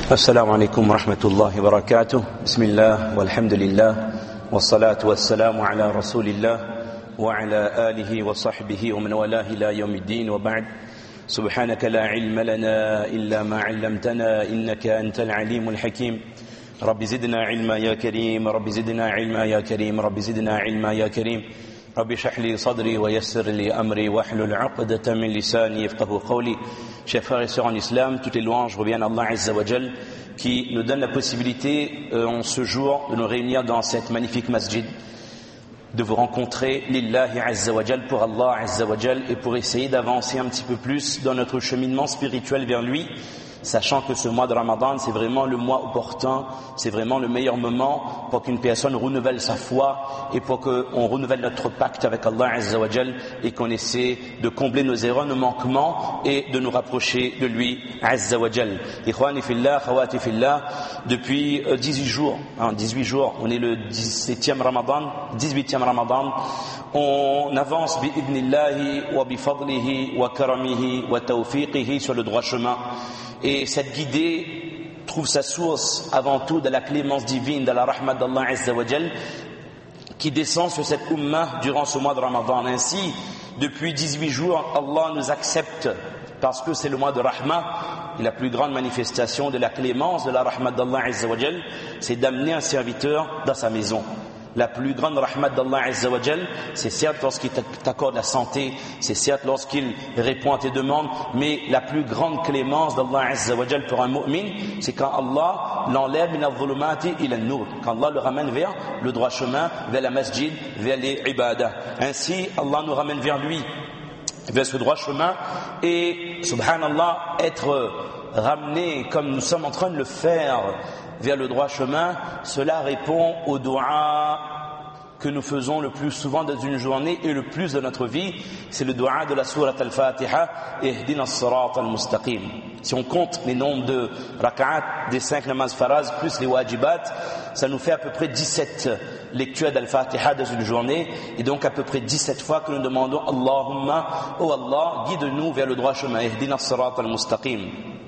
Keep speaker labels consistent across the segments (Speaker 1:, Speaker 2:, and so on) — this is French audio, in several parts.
Speaker 1: السلام عليكم ورحمة الله وبركاته. بسم الله والحمد لله والصلاة والسلام على رسول الله وعلى آله وصحبه ومن والاه إلى يوم الدين وبعد. سبحانك لا علم لنا إلا ما علمتنا إنك أنت العليم الحكيم. رب زدنا علما يا كريم، رب زدنا علما يا كريم، رب زدنا علما يا كريم. رب اشرح لي صدري ويسر لي أمري واحلل عقدة من لساني يفقهوا قولي. Chers frères et sœurs en islam, toutes les louanges reviennent à Allah Azza wa Jal qui nous donne la possibilité en ce jour de nous réunir dans cette magnifique masjid, de vous rencontrer lillahi Azza wa Jal, pour Allah Azza wa Jal, et pour essayer d'avancer un petit peu plus dans notre cheminement spirituel vers lui, sachant que ce mois de Ramadan, c'est vraiment le mois opportun, c'est vraiment le meilleur moment pour qu'une personne renouvelle sa foi et pour qu'on renouvelle notre pacte avec Allah Azza wa Jal et qu'on essaie de combler nos erreurs, nos manquements et de nous rapprocher de lui Azza wa Jal. Ikhwani fillah, khawati fillah, depuis 18 jours, on est le 17e Ramadan, 18e Ramadan, on avance bi'idnillahi wa bifadlihi wa karamihi wa tawfiqihi sur le droit chemin. Et cette guidée trouve sa source avant tout de la clémence divine, de la rahmat d'Allah Azza wa Jal, qui descend sur cette ummah durant ce mois de Ramadan. Ainsi, depuis 18 jours, Allah nous accepte parce que c'est le mois de rahmat. Et la plus grande manifestation de la clémence, de la rahmat d'Allah Azza wa Jal, c'est d'amener un serviteur dans sa maison. La plus grande rahmat d'Allah Azza wa Jal, c'est certes lorsqu'il t'accorde la santé, c'est certes lorsqu'il répond à tes demandes, mais la plus grande clémence d'Allah Azza wa Jal pour un mu'min, c'est quand Allah l'enlève min al-dhulumati ila an-nur, quand Allah le ramène vers le droit chemin, vers la masjid, vers les ibadah. Ainsi, Allah nous ramène vers lui, vers ce droit chemin, et subhanallah, être ramené comme nous sommes en train de le faire vers le droit chemin, cela répond au dua que nous faisons le plus souvent dans une journée et le plus de notre vie, c'est le dua de la sourate al-Fatiha, Ihdina as-sirata al-mustaqim. Si on compte les nombres de rak'at des 5 namaz faraz plus les wajibat, ça nous fait à peu près 17 lectures d'al-Fatiha dans une journée, et donc à peu près 17 fois que nous demandons Allahumma, oh Allah, guide-nous vers le droit chemin, Ihdina as-sirata al-mustaqim.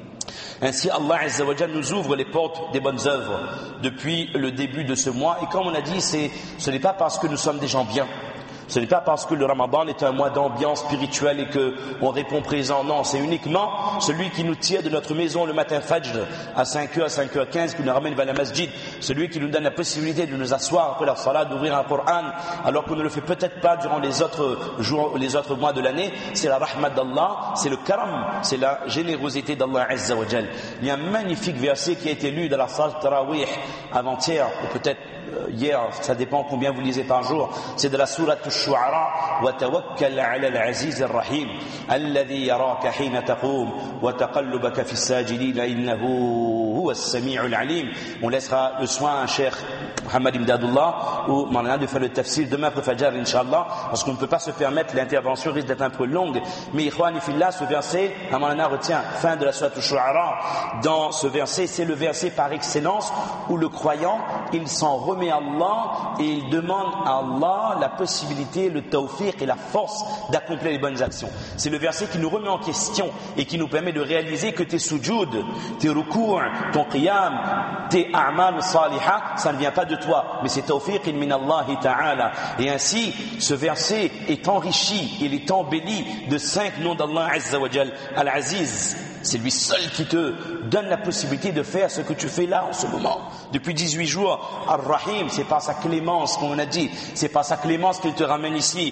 Speaker 1: Ainsi, Allah Azza wa Jal nous ouvre les portes des bonnes œuvres depuis le début de ce mois. Et comme on a dit, ce n'est pas parce que nous sommes des gens bien, ce n'est pas parce que le Ramadan est un mois d'ambiance spirituelle et qu'on répond présent. Non, c'est uniquement celui qui nous tire de notre maison le matin Fajr à 5h, à 5h15, qui nous ramène vers la masjid, celui qui nous donne la possibilité de nous asseoir après la salat, d'ouvrir un Coran, alors qu'on ne le fait peut-être pas durant les autres jours, les autres mois de l'année. C'est la rahmat d'Allah, c'est le karam, c'est la générosité d'Allah Azza wa Jal. Il y a un magnifique verset qui a été lu dans la salat Tarawih avant-hier, ou peut-être hier, ça dépend combien vous lisez par jour. C'est de la sourate Ash-Shu'ara, wa tawakkal 'ala al-'aziz ar-rahim alladhi yaraka hina taqum wa taqallubaka fi as-sajidin innahu huwa as-sami'ul 'alim. On laissera le soin à Cheikh Mohammed Ibn Abdullah ou Malana de faire le tafsir demain après Fajr, Inch'Allah, parce qu'on ne peut pas se permettre, l'intervention risque d'être un peu longue. Mais Ikhwani fillah, ce verset, Malana retient, fin de la sourate Ash-Shu'ara, dans ce verset, c'est le verset par excellence où le croyant, il s'en remet à Allah et il demande à Allah la possibilité, le tawfiq et la force d'accomplir les bonnes actions. C'est le verset qui nous remet en question et qui nous permet de réaliser que tes sujoud, tes rukou', ton qiyam, tes a'mal salihah, ça ne vient pas de toi, mais c'est tawfiq min Allah ta'ala. Et ainsi, ce verset est enrichi, il est embelli de 5 noms d'Allah Azza wa Jal. Al-Aziz, c'est lui seul qui te donne la possibilité de faire ce que tu fais là en ce moment. Depuis 18 jours, Ar-Rahim, c'est par sa clémence, comme on a dit, c'est par sa clémence qu'il te ramène ici.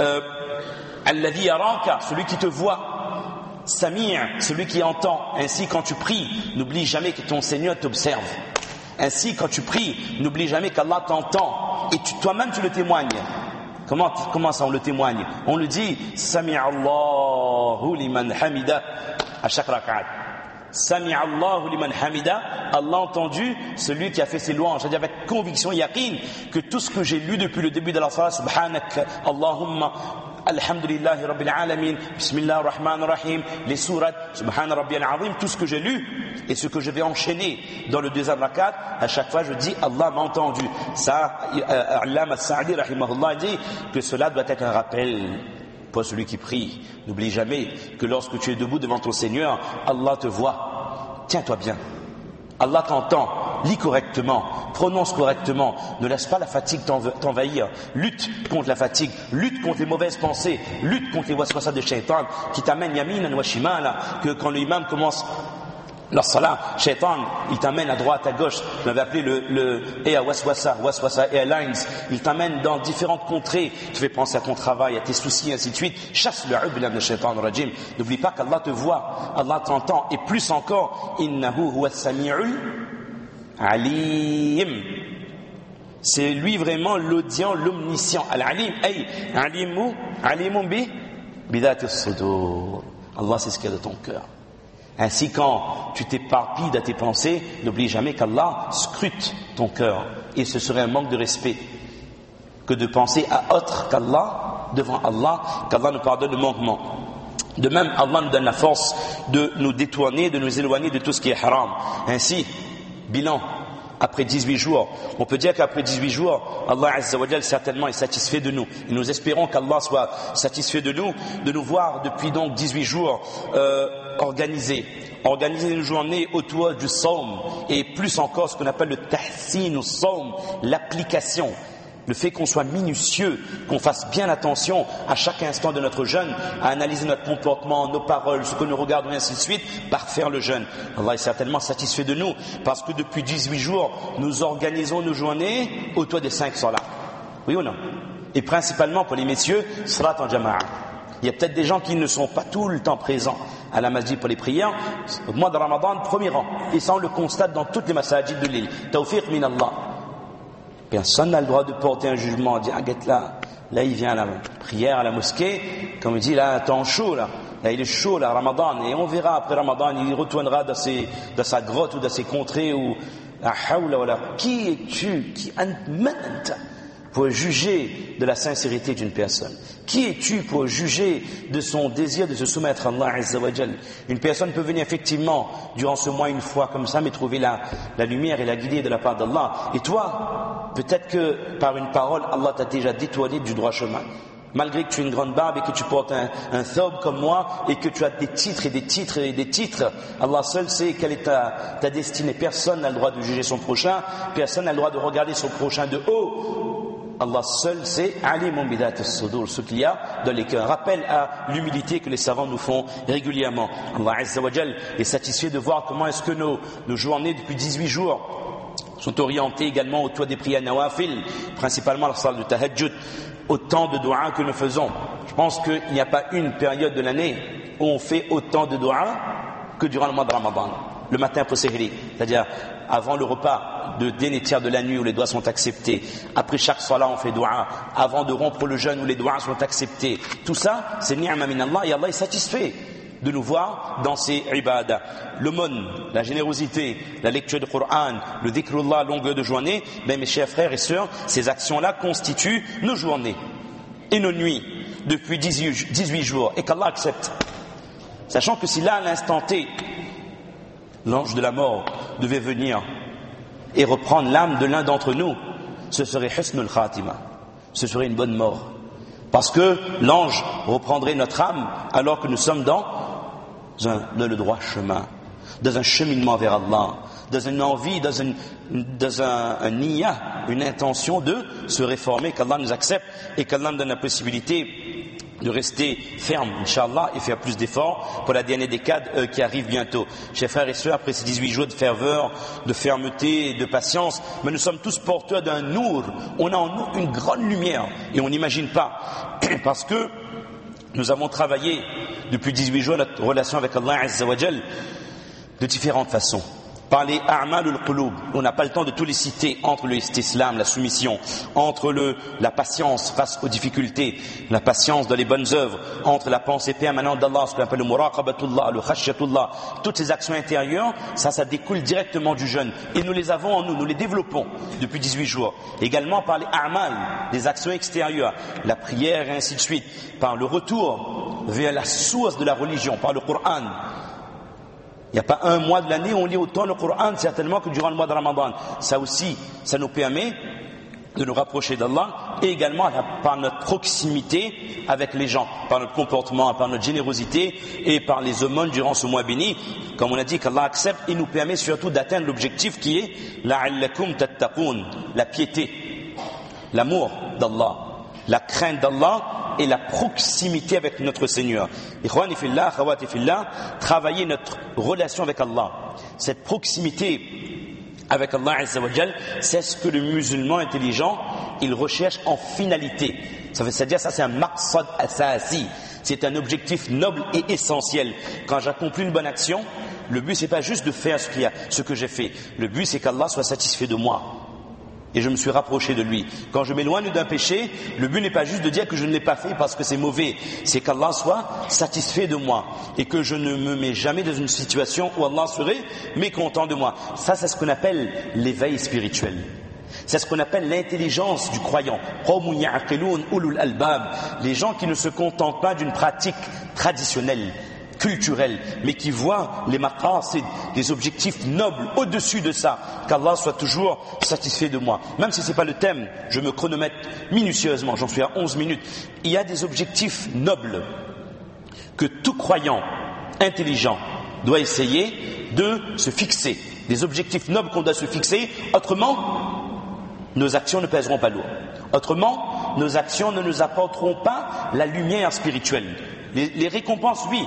Speaker 1: Alladhi yaraka, celui qui te voit. Sami', celui qui entend. Ainsi, quand tu pries, n'oublie jamais que ton Seigneur t'observe. Ainsi, quand tu pries, n'oublie jamais qu'Allah t'entend. Et toi-même, tu le témoignes. Comment ça, on le témoigne? On le dit, Sami'allahu liman hamida, à chaque rak'at. Sami'allahu liman hamida, Allah a entendu celui qui a fait ses louanges. C'est-à-dire avec conviction, yaqin, que tout ce que j'ai lu depuis le début de la salat, subhanak, Allahumma, alhamdulillahi rabbil alamin, bismillah ar-rahman ar-rahim, les sourates, subhana rabbiyal azim, tout ce que j'ai lu et ce que je vais enchaîner dans le deuxième rakat, à chaque fois je dis Allah m'a entendu. Ça, Allama as-Sa'di rahimahullah dit que cela doit être un rappel pour celui qui prie. N'oublie jamais que lorsque tu es debout devant ton Seigneur, Allah te voit. Tiens-toi bien. Allah t'entend, lis correctement, prononce correctement, ne laisse pas la fatigue t'envahir, lutte contre la fatigue, lutte contre les mauvaises pensées, lutte contre les waswasa de shaitan qui t'amènent yaminan wa shimala, que quand l'imam commence la salat, shaitan, il t'amène à droite, à gauche, on avait appelé le Air Waswasa Airlines, il t'amène dans différentes contrées, tu fais penser à ton travail, à tes soucis, ainsi de suite, chasse le ubla de shaitan rajim, n'oublie pas qu'Allah te voit, Allah t'entend, et plus encore, innahu huwa as-sami'ul alim, c'est lui vraiment l'audient, l'omniscient, al-alim, ay, alimun bi dhati as-sudur, Allah c'est ce qu'il y a de ton cœur. Ainsi, quand tu t'éparpilles dans tes pensées, n'oublie jamais qu'Allah scrute ton cœur. Et ce serait un manque de respect que de penser à autre qu'Allah, devant Allah, qu'Allah nous pardonne le manquement. De même, Allah nous donne la force de nous détourner, de nous éloigner de tout ce qui est haram. Ainsi, bilan, après 18 jours, on peut dire qu'après 18 jours, Allah Azza wa Jal certainement est satisfait de nous. Et nous espérons qu'Allah soit satisfait de nous voir depuis donc 18 jours organiser une journée autour du Sawm et plus encore ce qu'on appelle le tahsin ou Sawm, l'application. Le fait qu'on soit minutieux, qu'on fasse bien attention à chaque instant de notre jeûne, à analyser notre comportement, nos paroles, ce que nous regardons et ainsi de suite, par faire le jeûne. Allah est certainement satisfait de nous, parce que depuis 18 jours, nous organisons nos journées autour des 5 salats. Oui ou non? Et principalement pour les messieurs, salat en jama'a. Il y a peut-être des gens qui ne sont pas tout le temps présents à la masjid pour les prières. Au mois de Ramadan, premier rang. Et ça, on le constate dans toutes les masajid de l'île. Tawfiq min Allah. Personne n'a le droit de porter un jugement, on dit, ah, guette là il vient à la prière à la mosquée, comme il dit, là, temps chaud, là il est chaud, là, Ramadan, et on verra après Ramadan, il retournera dans sa grotte ou dans ses contrées, ou, qui es-tu, pour juger de la sincérité d'une personne? Qui es-tu pour juger de son désir de se soumettre à Allah Azza wa Jal? Une personne peut venir effectivement durant ce mois une fois comme ça, mais trouver la lumière et la guidée de la part d'Allah. Et toi, peut-être que par une parole, Allah t'a déjà détourné du droit chemin. Malgré que tu aies une grande barbe et que tu portes un thobe comme moi et que tu as des titres et des titres et des titres, Allah seul sait quelle est ta destinée. Personne n'a le droit de juger son prochain, personne n'a le droit de regarder son prochain de haut. Allah seul sait alimun bi dhati as-sudur, ce qu'il y a dans les cœurs. Rappel à l'humilité que les savants nous font régulièrement. Allah Azza wa Jal est satisfait de voir comment est-ce que nos journées depuis 18 jours sont orientées également autour des prières nawafil, principalement la salle de tahajjud, autant de doigts que nous faisons. Je pense qu'il n'y a pas une période de l'année où on fait autant de doigts que durant le mois de Ramadan. Le matin pour Sehri, c'est-à-dire avant le repas de dernier tiers de la nuit où les doigts sont acceptés. Après chaque salat, on fait doua. Avant de rompre le jeûne où les doigts sont acceptés. Tout ça, c'est ni'ma min Allah et Allah est satisfait de nous voir dans ces ibadah. L'aumône, la générosité, la lecture du Coran, le dhikrullah à longueur de journée, ben mes chers frères et sœurs, ces actions-là constituent nos journées et nos nuits depuis 18 jours et qu'Allah accepte. Sachant que si là, à l'instant T, l'ange de la mort devait venir et reprendre l'âme de l'un d'entre nous, ce serait husnul khatima, ce serait une bonne mort. Parce que l'ange reprendrait notre âme alors que nous sommes dans le droit chemin, dans un cheminement vers Allah, dans une envie, dans un niya, une intention de se réformer, qu'Allah nous accepte et qu'Allah nous donne la possibilité de rester ferme, Inch'Allah, et faire plus d'efforts pour la dernière décade qui arrive bientôt. Chers frères et sœurs, après ces 18 jours de ferveur, de fermeté, de patience, mais nous sommes tous porteurs d'un nour. On a en nous une grande lumière, et on n'imagine pas, parce que nous avons travaillé depuis 18 jours notre relation avec Allah Azza wa Jal de différentes façons. Par les a'malul qulub, on n'a pas le temps de tous les citer, entre le istislam, la soumission, entre la patience face aux difficultés, la patience dans les bonnes œuvres, entre la pensée permanente d'Allah, ce qu'on appelle le muraqabatullah, le khashyatullah, toutes ces actions intérieures, ça découle directement du jeûne. Et nous les avons en nous les développons depuis 18 jours. Également par les a'mal, les actions extérieures, la prière et ainsi de suite, par le retour vers la source de la religion, par le Coran. Il n'y a pas un mois de l'année où on lit autant le Coran certainement que durant le mois de Ramadan. Ça aussi, ça nous permet de nous rapprocher d'Allah, et également par notre proximité avec les gens, par notre comportement, par notre générosité et par les aumônes durant ce mois béni. Comme on a dit qu'Allah accepte, il nous permet surtout d'atteindre l'objectif qui est la'allakum tattaqoun, la piété, l'amour d'Allah, la crainte d'Allah et la proximité avec notre Seigneur. Ikhwani fillah, akhawati fillah, travailler notre relation avec Allah, cette proximité avec Allah Azza wa Jal, c'est ce que le musulman intelligent, il recherche en finalité. C'est-à-dire, ça c'est un maqsad asasi, c'est un objectif noble et essentiel. Quand j'accomplis une bonne action, le but c'est pas juste de faire ce que j'ai fait. Le but c'est qu'Allah soit satisfait de moi. Et je me suis rapproché de lui. Quand je m'éloigne d'un péché, le but n'est pas juste de dire que je ne l'ai pas fait parce que c'est mauvais. C'est qu'Allah soit satisfait de moi. Et que je ne me mets jamais dans une situation où Allah serait mécontent de moi. Ça, c'est ce qu'on appelle l'éveil spirituel. C'est ce qu'on appelle l'intelligence du croyant. Les gens qui ne se contentent pas d'une pratique traditionnelle, culturelle, mais qui voient les maqasid, des objectifs nobles au-dessus de ça, qu'Allah soit toujours satisfait de moi. Même si ce n'est pas le thème, je me chronomètre minutieusement, j'en suis à 11 minutes. Il y a des objectifs nobles que tout croyant intelligent doit essayer de se fixer. Des objectifs nobles qu'on doit se fixer, autrement, nos actions ne pèseront pas lourd. Autrement, nos actions ne nous apporteront pas la lumière spirituelle. Les récompenses, oui.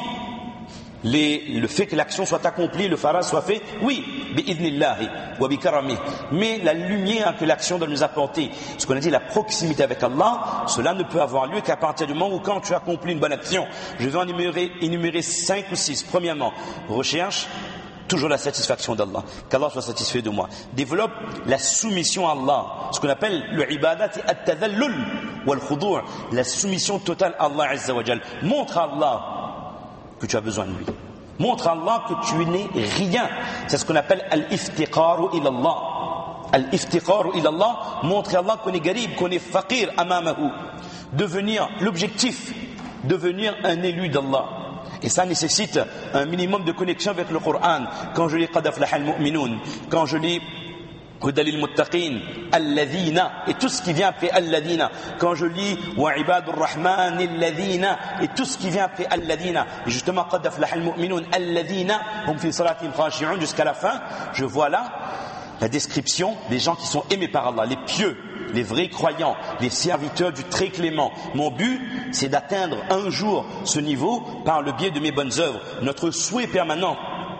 Speaker 1: Le fait que l'action soit accomplie, le faraz soit fait, oui, bi'idhnillahi wa bikarami. Mais la lumière que l'action doit nous apporter, ce qu'on a dit, la proximité avec Allah, cela ne peut avoir lieu qu'à partir du moment où quand tu accomplis une bonne action. Je vais en énumérer 5 ou 6. Premièrement, recherche toujours la satisfaction d'Allah, qu'Allah soit satisfait de moi. Développe la soumission à Allah, ce qu'on appelle le ibadat et at-tadhallul wal khudu', la soumission totale à Allah Azza wa Jal. Montre à Allah que tu as besoin de lui. Montre à Allah que tu n'es rien. C'est ce qu'on appelle al-iftiqaru ila Allah. Al-iftiqaru ila Allah, montrer à Allah qu'on est garib, qu'on est faqir amamahu. Devenir l'objectif, devenir un élu d'Allah. Et ça nécessite un minimum de connexion avec le Coran. Quand je lis Qad aflaha al-mu'minun, quand je lis Huda lil muttaqin, alladhina, et tout ce qui vient après alladhina, quand je lis Wa ibadur rahman alladhina, et tout ce qui vient après alladhina, et justement Qad aflaha al-mu'minun alladhina hum fi salatihim khashi'un, jusqu'à la fin, je vois là la description des gens qui sont aimés par Allah, les pieux, les vrais croyants, les serviteurs du très clément. Mon but, c'est d'atteindre un jour ce niveau par le biais de mes bonnes œuvres. Notre souhait permanent,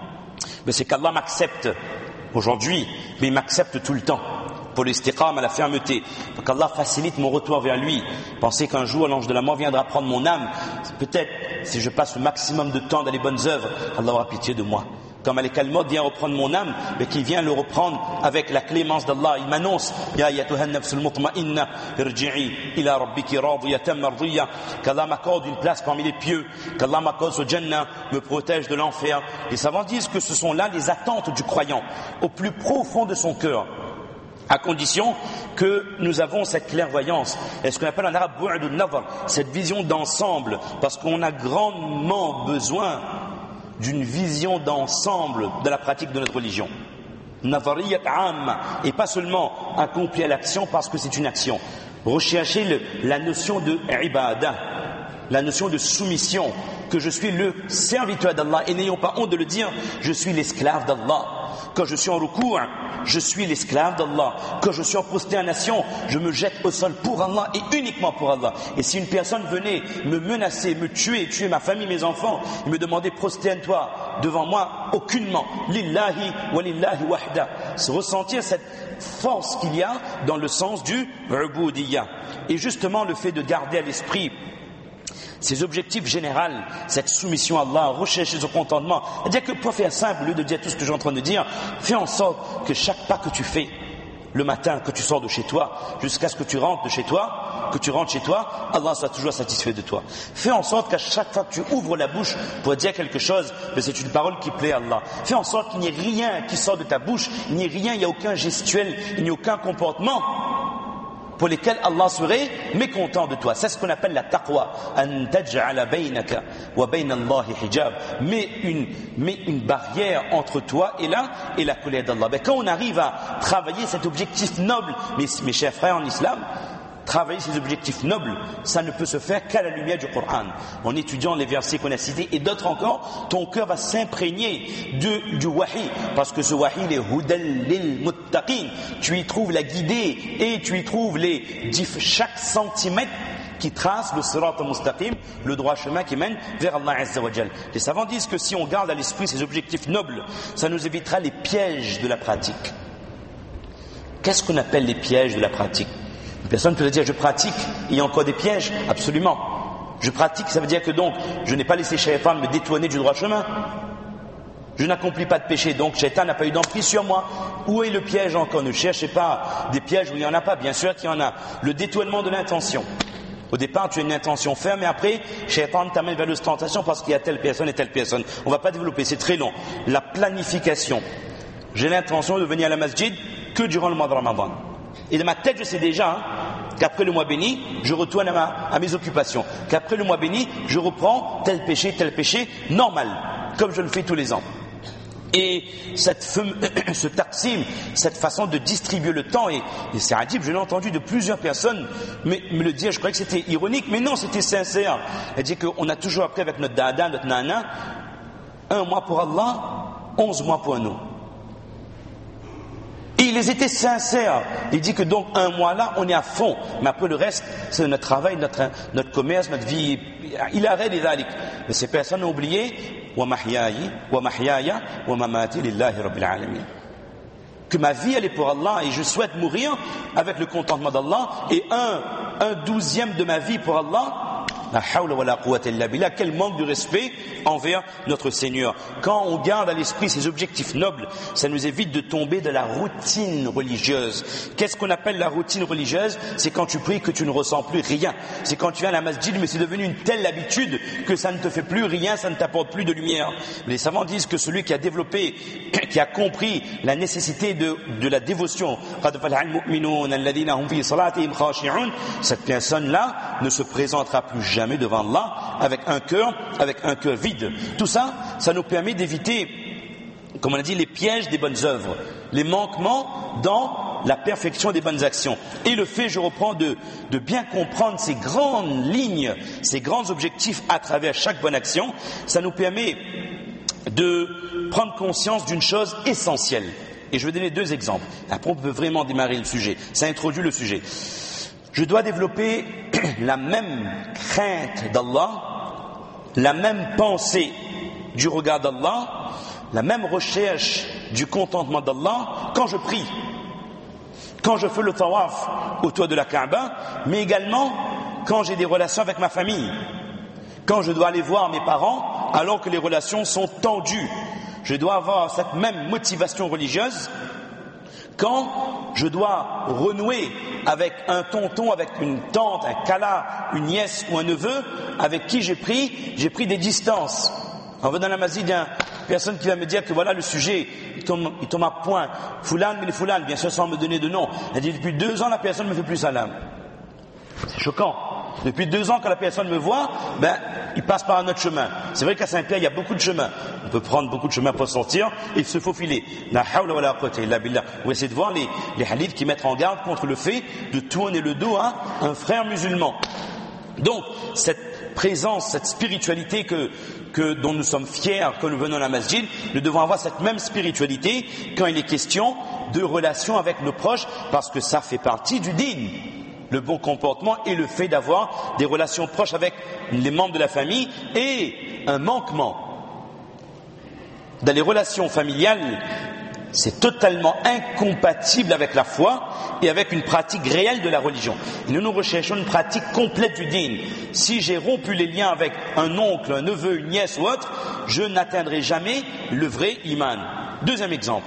Speaker 1: c'est qu'Allah m'accepte aujourd'hui, mais il m'accepte tout le temps. Pour l'istiqam, à la fermeté, pour qu'Allah facilite mon retour vers lui. Pensez qu'un jour l'ange de la mort viendra prendre mon âme. Peut-être, si je passe le maximum de temps dans les bonnes œuvres, Allah aura pitié de moi. Quand Malik al-Maut vient reprendre mon âme, mais qui vient le reprendre avec la clémence d'Allah, il m'annonce Ya ayyatuhan nafsul mutma'inna irji'i ila rabbiki radiyatan mardiya, qu'Allah m'accorde une place parmi les pieux, qu'Allah m'accorde ce Jannah, me protège de l'enfer. Les savants disent que ce sont là les attentes du croyant au plus profond de son cœur, à condition que nous avons cette clairvoyance, et ce qu'on appelle en arabe bu'd an-nazar, cette vision d'ensemble, parce qu'on a grandement besoin d'une vision d'ensemble de la pratique de notre religion. Nazariyat amma, et pas seulement accomplir l'action parce que c'est une action. Rechercher la notion de ibadah, la notion de soumission, que je suis le serviteur d'Allah, et n'ayons pas honte de le dire, je suis l'esclave d'Allah. Quand je suis en recours, je suis l'esclave d'Allah. Quand je suis en prosternation, je me jette au sol pour Allah et uniquement pour Allah. Et si une personne venait me menacer, me tuer ma famille, mes enfants, et me demandait prosterne-toi devant moi, aucunement. Lillahi wa lillahi wahda. C'est ressentir cette force qu'il y a dans le sens du ubudiyya. Et justement le fait de garder à l'esprit ces objectifs généraux, cette soumission à Allah, rechercher son contentement. C'est-à-dire que pour faire simple, au lieu de dire tout ce que je suis en train de dire, fais en sorte que chaque pas que tu fais, le matin, que tu sors de chez toi, jusqu'à ce que tu rentres de chez toi, Allah soit toujours satisfait de toi. Fais en sorte qu'à chaque fois que tu ouvres la bouche pour dire quelque chose, c'est une parole qui plaît à Allah. Fais en sorte qu'il n'y ait rien qui sort de ta bouche, il n'y ait rien, il n'y a aucun gestuel, il n'y a aucun comportement pour lesquels Allah serait mécontent de toi. C'est ce qu'on appelle la taqwa. An taj'ala baynaka wa bayna Allahi hijab. Mets une barrière entre toi et la colère d'Allah. Quand on arrive à travailler cet objectif noble, mes chers frères en islam, travailler ces objectifs nobles, ça ne peut se faire qu'à la lumière du Coran. En étudiant les versets qu'on a cités et d'autres encore, ton cœur va s'imprégner du wahi, parce que ce wahi, il est hudal lil muttaqin. Tu y trouves la guidée et tu y trouves chaque centimètre qui trace le sirat al-mustaqim, le droit chemin qui mène vers Allah Azza wa Jal. Les savants disent que si on garde à l'esprit ces objectifs nobles, ça nous évitera les pièges de la pratique. Qu'est-ce qu'on appelle les pièges de la pratique? Une personne peut dire je pratique, il y a encore des pièges? Absolument. Je pratique, ça veut dire que donc je n'ai pas laissé Shaitan me détourner du droit chemin. Je n'accomplis pas de péché, donc Shaitan n'a pas eu d'emprise sur moi. Où est le piège encore? Ne cherchez pas des pièges où il n'y en a pas. Bien sûr qu'il y en a. Le détournement de l'intention. Au départ, tu as une intention ferme, et après, Shaitan t'amène vers l'ostentation parce qu'il y a telle personne et telle personne. On ne va pas développer, c'est très long. La planification. J'ai l'intention de venir à la masjid que durant le mois de Ramadan. Et dans ma tête, je sais déjà qu'après le mois béni, je retourne à mes occupations. Qu'après le mois béni, je reprends tel péché, normal, comme je le fais tous les ans. Et ce taqsim, cette façon de distribuer le temps, et c'est adib, je l'ai entendu de plusieurs personnes me le dire, je croyais que c'était ironique, mais non, c'était sincère. Elle dit qu'on a toujours appris avec notre dada, notre nana, 1 mois pour Allah, 11 mois pour nous. Et ils étaient sincères. Il dit que donc 1 mois là, on est à fond. Mais après le reste, c'est notre travail, notre commerce, notre vie. Il arrête les dhalik. Mais ces personnes ont oublié wa mahyaya wa mamati lillahi rabbil alamin. Que ma vie elle est pour Allah et je souhaite mourir avec le contentement d'Allah et un 12e de ma vie pour Allah. La hawla wa la quwwata illa billah. Quel manque de respect envers notre Seigneur. Quand on garde à l'esprit ces objectifs nobles, ça nous évite de tomber dans la routine religieuse. Qu'est-ce qu'on appelle la routine religieuse? C'est quand tu pries que tu ne ressens plus rien. C'est quand tu viens à la masjid, mais c'est devenu une telle habitude que ça ne te fait plus rien, ça ne t'apporte plus de lumière. Les savants disent que celui qui a développé, qui a compris la nécessité de la dévotion, cette personne-là ne se présentera plus jamais devant Allah avec un cœur vide. Tout ça, ça nous permet d'éviter, comme on a dit, les pièges des bonnes œuvres, les manquements dans la perfection des bonnes actions. Et le fait, je reprends, de bien comprendre ces grandes lignes, ces grands objectifs à travers chaque bonne action, ça nous permet de prendre conscience d'une chose essentielle. Et je vais donner 2 exemples. Après, on peut vraiment démarrer le sujet. Ça introduit le sujet. Je dois développer la même crainte d'Allah, la même pensée du regard d'Allah, la même recherche du contentement d'Allah quand je prie, quand je fais le tawaf autour de la Kaaba, mais également quand j'ai des relations avec ma famille, quand je dois aller voir mes parents alors que les relations sont tendues. Je dois avoir cette même motivation religieuse quand je dois renouer avec un tonton, avec une tante, un khala, une nièce ou un neveu avec qui j'ai pris des distances. On va dans la masjid, il y a une personne qui va me dire que voilà le sujet, il tombe à point. Foulan, mais les Foulan, bien sûr sans me donner de nom. Elle dit depuis 2 ans la personne ne me fait plus salam. C'est choquant. Depuis 2 ans que la personne me voit, il passe par un autre chemin. C'est vrai qu'à Saint-Pierre, il y a beaucoup de chemins. On peut prendre beaucoup de chemins pour sortir et se faufiler. La hawla wa la quwwata illa billah. On va essayer de voir les hadiths qui mettent en garde contre le fait de tourner le dos à un frère musulman. Donc, cette présence, cette spiritualité dont nous sommes fiers quand nous venons à la masjid, nous devons avoir cette même spiritualité quand il est question de relation avec nos proches, parce que ça fait partie du din. Le bon comportement et le fait d'avoir des relations proches avec les membres de la famille, et un manquement dans les relations familiales, c'est totalement incompatible avec la foi et avec une pratique réelle de la religion. Et nous recherchons une pratique complète du din. Si j'ai rompu les liens avec un oncle, un neveu, une nièce ou autre, je n'atteindrai jamais le vrai iman. 2e exemple.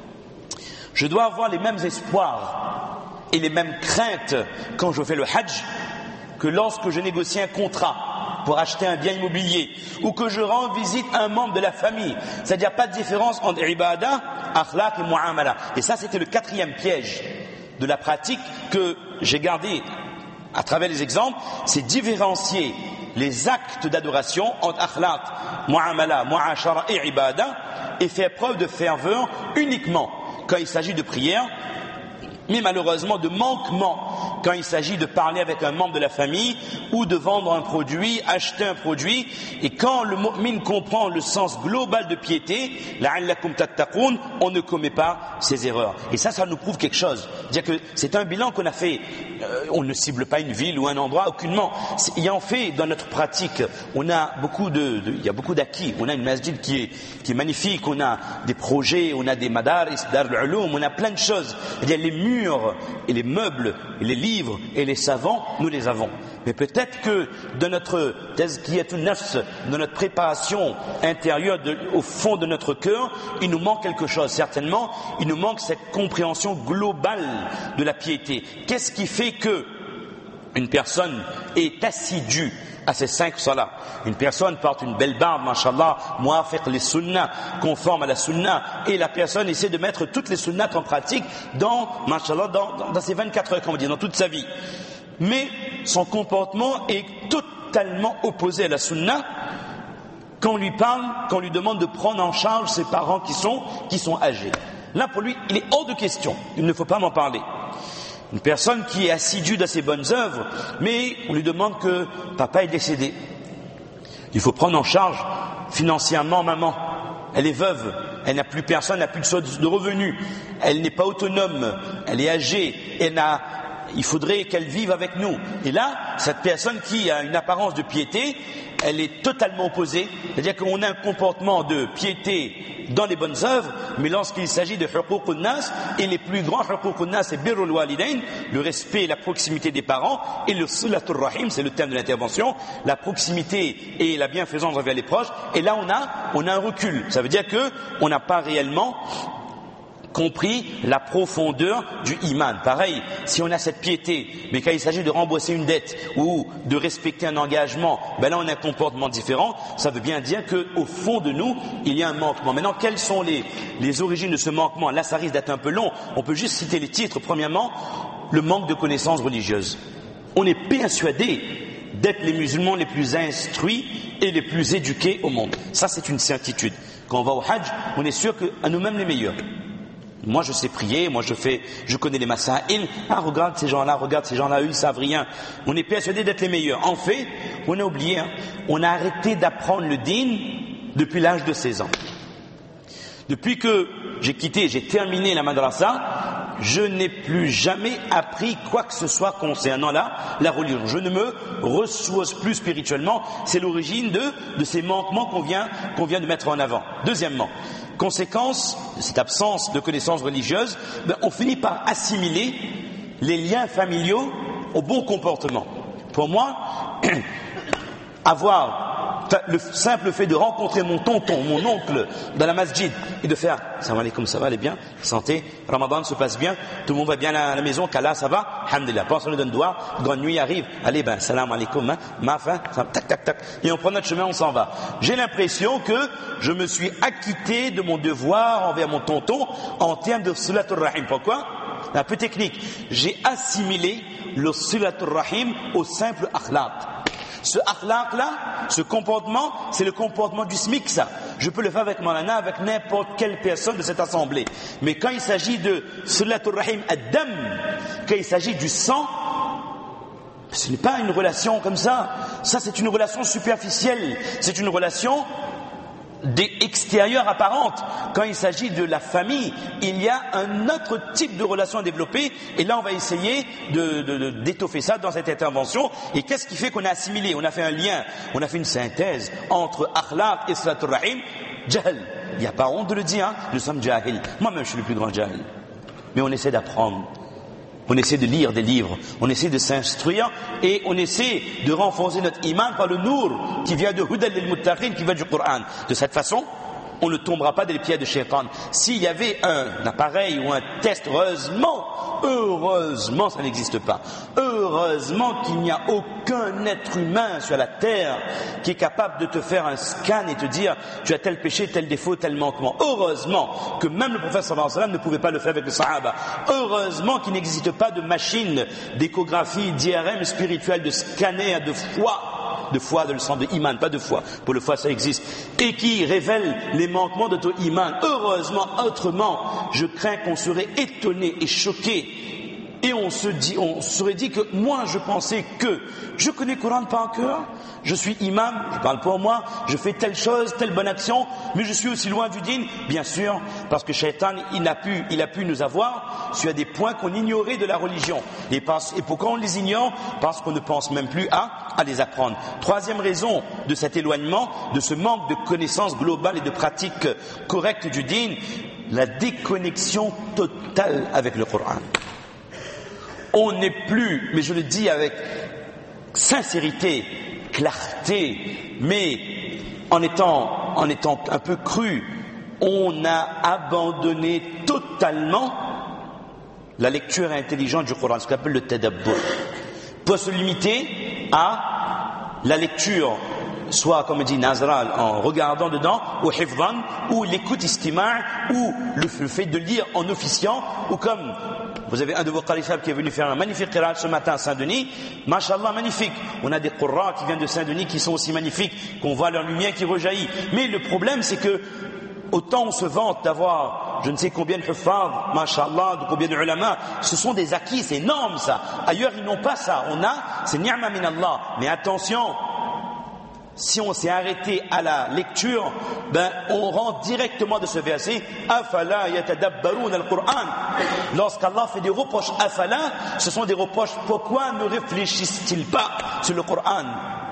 Speaker 1: Je dois avoir les mêmes espoirs et les mêmes craintes quand je fais le hajj que lorsque je négocie un contrat pour acheter un bien immobilier ou que je rends visite à un membre de la famille. C'est-à-dire pas de différence entre ibadah, akhlaq et muamala. Et ça, c'était le 4e piège. de la pratique que j'ai gardé à travers les exemples, c'est différencier les actes d'adoration entre akhlaq, mu'amala, mu'ashara et ibada, et faire preuve de ferveur uniquement quand il s'agit de prière, mais malheureusement de manquement quand il s'agit de parler avec un membre de la famille ou de vendre un produit, acheter un produit. Et quand le mu'min comprend le sens global de piété, la'allakum tattaqun, on ne commet pas ces erreurs. Et ça nous prouve quelque chose. C'est-à-dire que c'est un bilan qu'on a fait. On ne cible pas une ville ou un endroit, aucunement. Il y a en fait, dans notre pratique, on a il y a beaucoup d'acquis. On a une masjid qui est magnifique, on a des projets, on a des madaris, darul ulum, on a plein de choses. C'est-à-dire les murs et les meubles et les livres et les savants, nous les avons. Mais peut-être que dans notre tazkiyatun nafs, dans notre préparation intérieure, au fond de notre cœur, il nous manque quelque chose. Certainement, il nous manque cette compréhension globale de la piété. Qu'est-ce qui fait que une personne est assidue à ces 5 salats? Une personne porte une belle barbe, mashallah, muafiq les sunnah, conforme à la sunnah, et la personne essaie de mettre toutes les sunnahs en pratique dans ses 24 heures, comme on dit, dans toute sa vie. Mais son comportement est totalement opposé à la sunnah. Quand on lui parle, quand on lui demande de prendre en charge ses parents qui sont âgés. Là, pour lui, il est hors de question. Il ne faut pas m'en parler. Une personne qui est assidue dans ses bonnes œuvres, mais on lui demande que papa est décédé. Il faut prendre en charge financièrement maman. Elle est veuve, elle n'a plus personne, elle n'a plus de source de revenus, elle n'est pas autonome, elle est âgée, il faudrait qu'elle vive avec nous. Et là, cette personne qui a une apparence de piété, elle est totalement opposée. C'est-à-dire qu'on a un comportement de piété dans les bonnes œuvres, mais lorsqu'il s'agit de huququn nas, et les plus grands huququn nas, c'est birrul walidain, le respect et la proximité des parents, et le silatur rahim, c'est le terme de l'intervention, la proximité et la bienfaisance envers les proches. Et là, on a un recul. Ça veut dire que on n'a pas réellement compris la profondeur du iman. Pareil, si on a cette piété, mais quand il s'agit de rembourser une dette ou de respecter un engagement, là on a un comportement différent. Ça veut bien dire qu'au fond de nous, il y a un manquement. Maintenant, quelles sont les origines de ce manquement? Là, ça risque d'être un peu long. On peut juste citer les titres. Premièrement, le manque de connaissances religieuses. On est persuadé d'être les musulmans les plus instruits et les plus éduqués au monde. Ça, c'est une certitude. Quand on va au Hajj, on est sûr qu'à nous-mêmes les meilleurs. Moi, je sais prier, je connais les masaïl. Regarde ces gens-là, eux, ils savent rien. On est persuadé d'être les meilleurs. En fait, on a oublié, on a arrêté d'apprendre le din depuis l'âge de 16 ans. Depuis que j'ai terminé la madrasa, je n'ai plus jamais appris quoi que ce soit concernant la religion. Je ne me ressource plus spirituellement. C'est l'origine de ces manquements qu'on vient de mettre en avant. Deuxièmement, conséquence de cette absence de connaissances religieuses, on finit par assimiler les liens familiaux au bon comportement. Pour moi, avoir le simple fait de rencontrer mon tonton, mon oncle dans la masjid et de faire salam alaikum, ça va, allez bien, santé, Ramadan se passe bien, tout le monde va bien à la maison, qu'Allah ça va, alhamdulillah, personne ne donne doigt, grande nuit arrive, allez salam alaikum, ma fin, tac tac tac, et on prend notre chemin, on s'en va. J'ai l'impression que je me suis acquitté de mon devoir envers mon tonton en termes de silatur rahim. Pourquoi? Un peu technique. J'ai assimilé le silatur rahim au simple akhlaq. Ce akhlaq-là, ce comportement, c'est le comportement du SMIC, ça. Je peux le faire avec Maulana, avec n'importe quelle personne de cette assemblée. Mais quand il s'agit de Silatur Rahim ad-Dam, quand il s'agit du sang, ce n'est pas une relation comme ça. Ça, c'est une relation superficielle. C'est une relation extérieure apparente. Quand il s'agit de la famille, il y a un autre type de relation à développer, et là on va essayer d'étoffer ça dans cette intervention. Et qu'est-ce qui fait qu'on a assimilé, on a fait un lien, on a fait une synthèse entre akhlaq et silatur rahim? Jahl. Il n'y a pas honte de le dire, nous sommes jahil. Moi-même je suis le plus grand jahil. Mais on essaie d'apprendre. On essaie de lire des livres, on essaie de s'instruire et on essaie de renforcer notre iman par le nour qui vient de Hudal al-Muttaqin, qui vient du Coran. De cette façon, on ne tombera pas dans les pieds de Shaitan. S'il y avait un appareil ou un test, heureusement heureusement, ça n'existe pas. Heureusement qu'il n'y a aucun être humain sur la terre qui est capable de te faire un scan et te dire tu as tel péché, tel défaut, tel manquement. Heureusement que même le prophète sallallahu alayhi wa sallam ne pouvait pas le faire avec les sahaba. Heureusement qu'il n'existe pas de machine d'échographie, d'IRM spirituelle, de scanner de foi, de le sang de iman, pas de foi. Pour le foi, ça existe. Et qui révèle les manquements de ton iman. Heureusement, autrement, je crains qu'on serait étonné et choqué. Et on serait dit que moi, je pensais que je connais le Coran par cœur, je suis imam, je parle pour moi, je fais telle chose, telle bonne action, mais je suis aussi loin du dîn, bien sûr, parce que Shaitan, il a pu nous avoir sur des points qu'on ignorait de la religion. Et pourquoi on les ignore? Parce qu'on ne pense même plus à les apprendre. Troisième raison de cet éloignement, de ce manque de connaissances globales et de pratiques correctes du dîn, la déconnexion totale avec le Coran. On n'est plus, mais je le dis avec sincérité, clarté, mais en étant un peu cru, on a abandonné totalement la lecture intelligente du Coran, ce qu'on appelle le tadabbur, pour se limiter à la lecture, soit comme dit Nazral, en regardant dedans, ou hifdhan, ou l'écoute istima', ou le fait de lire en officiant, ou comme vous avez un de vos khalifas qui est venu faire un magnifique qiraat ce matin à Saint-Denis. Mashallah, magnifique. On a des qurra qui viennent de Saint-Denis qui sont aussi magnifiques, qu'on voit leur lumière qui rejaillit. Mais le problème, c'est que autant on se vante d'avoir je ne sais combien de huffaz, mashallah, de combien de ulama, ce sont des acquis, c'est énorme ça. Ailleurs, ils n'ont pas ça. C'est ni'ma min Allah. Mais attention, si on s'est arrêté à la lecture, on rentre directement de ce verset. Afala yatadabbarun al-Qur'an. Lorsqu'Allah fait des reproches, afala, ce sont des reproches. Pourquoi ne réfléchissent-ils pas sur le Qur'an?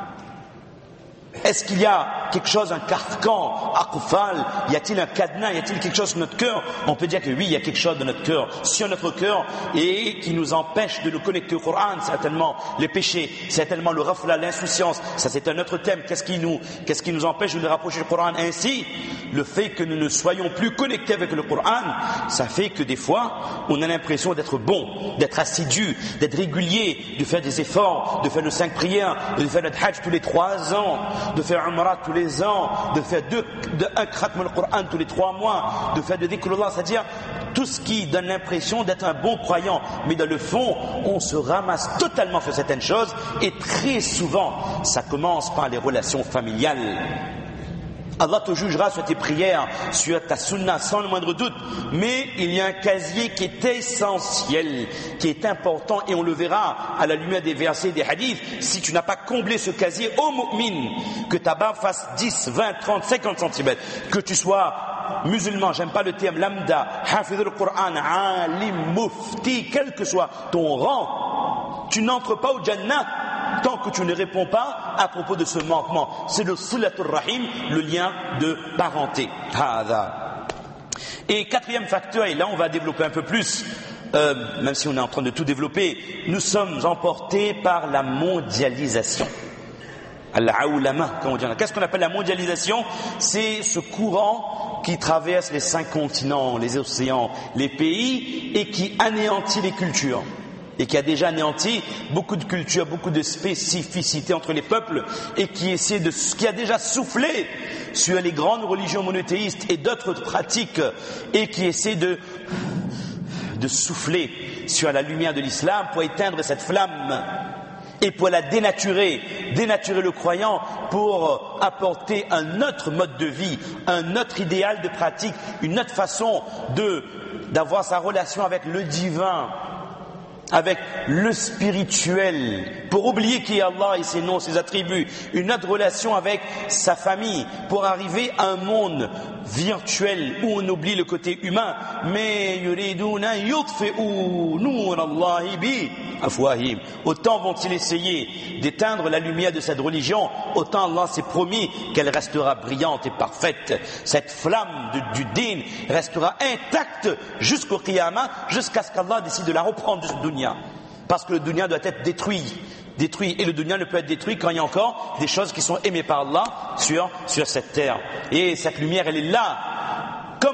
Speaker 1: Est-ce qu'il y a quelque chose, un carcan, aqfal, y a-t-il un cadenas, y a-t-il quelque chose sur notre cœur? On peut dire que oui, il y a quelque chose dans notre cœur, sur notre cœur, et qui nous empêche de nous connecter au Coran. Certainement les péchés, certainement le rafla, l'insouciance, ça c'est un autre thème. Qu'est-ce qui nous empêche de nous rapprocher du Coran? Ainsi, le fait que nous ne soyons plus connectés avec le Coran, ça fait que des fois, on a l'impression d'être bon, d'être assidu, d'être régulier, de faire des efforts, de faire nos 5 prières, de faire notre hajj tous les 3 ans, de faire umrah tous les ans, de faire un khatm al-Qur'an tous les 3 mois, de faire de dhikrullah, c'est-à-dire tout ce qui donne l'impression d'être un bon croyant. Mais dans le fond, on se ramasse totalement sur certaines choses, et très souvent, ça commence par les relations familiales. Allah te jugera sur tes prières, sur ta sunna, sans le moindre doute. Mais il y a un casier qui est essentiel, qui est important, et on le verra à la lumière des versets et des hadiths. Si tu n'as pas comblé ce casier, ô mu'min, que ta barbe fasse 10, 20, 30, 50 cm, que tu sois musulman, j'aime pas le terme, lambda, hafidh al-Qur'an, alim, mufti, quel que soit ton rang, tu n'entres pas au Jannah tant que tu ne réponds pas à propos de ce manquement. C'est le silatul rahim, le lien de parenté. Et quatrième facteur, et là on va développer un peu plus, même si on est en train de tout développer, nous sommes emportés par la mondialisation. Al-Aoulama, comme on dit. Qu'est-ce qu'on appelle la mondialisation? C'est ce courant qui traverse les 5 continents, les océans, les pays, et qui anéantit les cultures. Et qui a déjà anéanti beaucoup de cultures, beaucoup de spécificités entre les peuples, et qui a déjà soufflé sur les grandes religions monothéistes et d'autres pratiques, et qui essaie de souffler sur la lumière de l'islam pour éteindre cette flamme et pour la dénaturer le croyant, pour apporter un autre mode de vie, un autre idéal de pratique, une autre façon d'avoir sa relation avec le divin, avec le spirituel, pour oublier qui est Allah et ses noms, ses attributs, une autre relation avec sa famille, pour arriver à un monde virtuel où on oublie le côté humain. Mais yuriduna yutfi'u nur Allahi bi afwahim. Autant vont-ils essayer d'éteindre la lumière de cette religion, autant Allah s'est promis qu'elle restera brillante et parfaite. Cette flamme du dîn restera intacte jusqu'au qiyamah, jusqu'à ce qu'Allah décide de la reprendre de ce dunya. Parce que le dunya doit être détruit, et le dunya ne peut être détruit quand il y a encore des choses qui sont aimées par Allah sur cette terre. Et cette lumière, elle est là, comme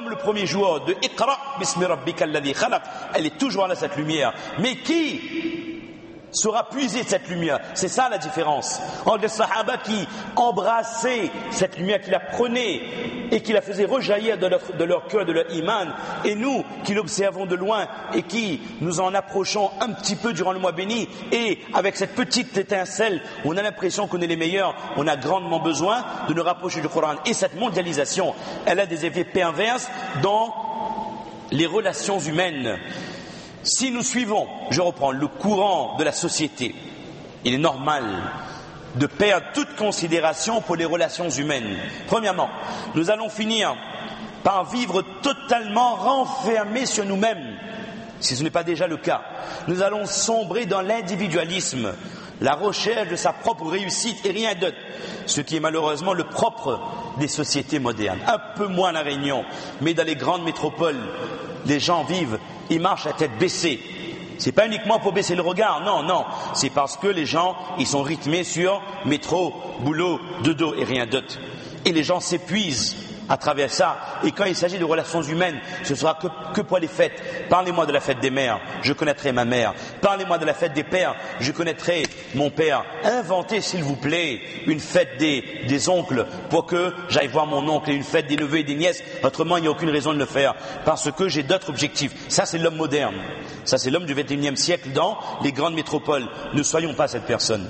Speaker 1: Comme le premier jour de Iqra bismi rabbika alladhi khalaq, elle est toujours là cette lumière. Mais qui sera puiser de cette lumière? C'est ça la différence entre les sahaba qui embrassaient cette lumière, qui la prenaient et qui la faisaient rejaillir de leur cœur, de leur iman, et nous qui l'observons de loin et qui nous en approchons un petit peu durant le mois béni, et avec cette petite étincelle on a l'impression qu'on est les meilleurs. On a grandement besoin de nous rapprocher du Coran. Et cette mondialisation, elle a des effets pervers dans les relations humaines. Si nous suivons, je reprends, le courant de la société, il est normal de perdre toute considération pour les relations humaines. Premièrement, nous allons finir par vivre totalement renfermés sur nous-mêmes, si ce n'est pas déjà le cas. Nous allons sombrer dans l'individualisme, la recherche de sa propre réussite et rien d'autre, ce qui est malheureusement le propre des sociétés modernes. Un peu moins à La Réunion, mais dans les grandes métropoles, les gens vivent, ils marchent à tête baissée. C'est pas uniquement pour baisser le regard, non, c'est parce que les gens, ils sont rythmés sur métro, boulot, dodo et rien d'autre. Et les gens s'épuisent à travers ça. Et quand il s'agit de relations humaines, ce sera que pour les fêtes. Parlez-moi de la fête des mères, je connaîtrai ma mère. Parlez-moi de la fête des pères, je connaîtrai mon père. Inventez, s'il vous plaît, une fête des oncles pour que j'aille voir mon oncle, et une fête des neveux et des nièces. Autrement, il n'y a aucune raison de le faire, parce que j'ai d'autres objectifs. Ça, c'est l'homme moderne. Ça, c'est l'homme du XXIe siècle dans les grandes métropoles. Ne soyons pas cette personne.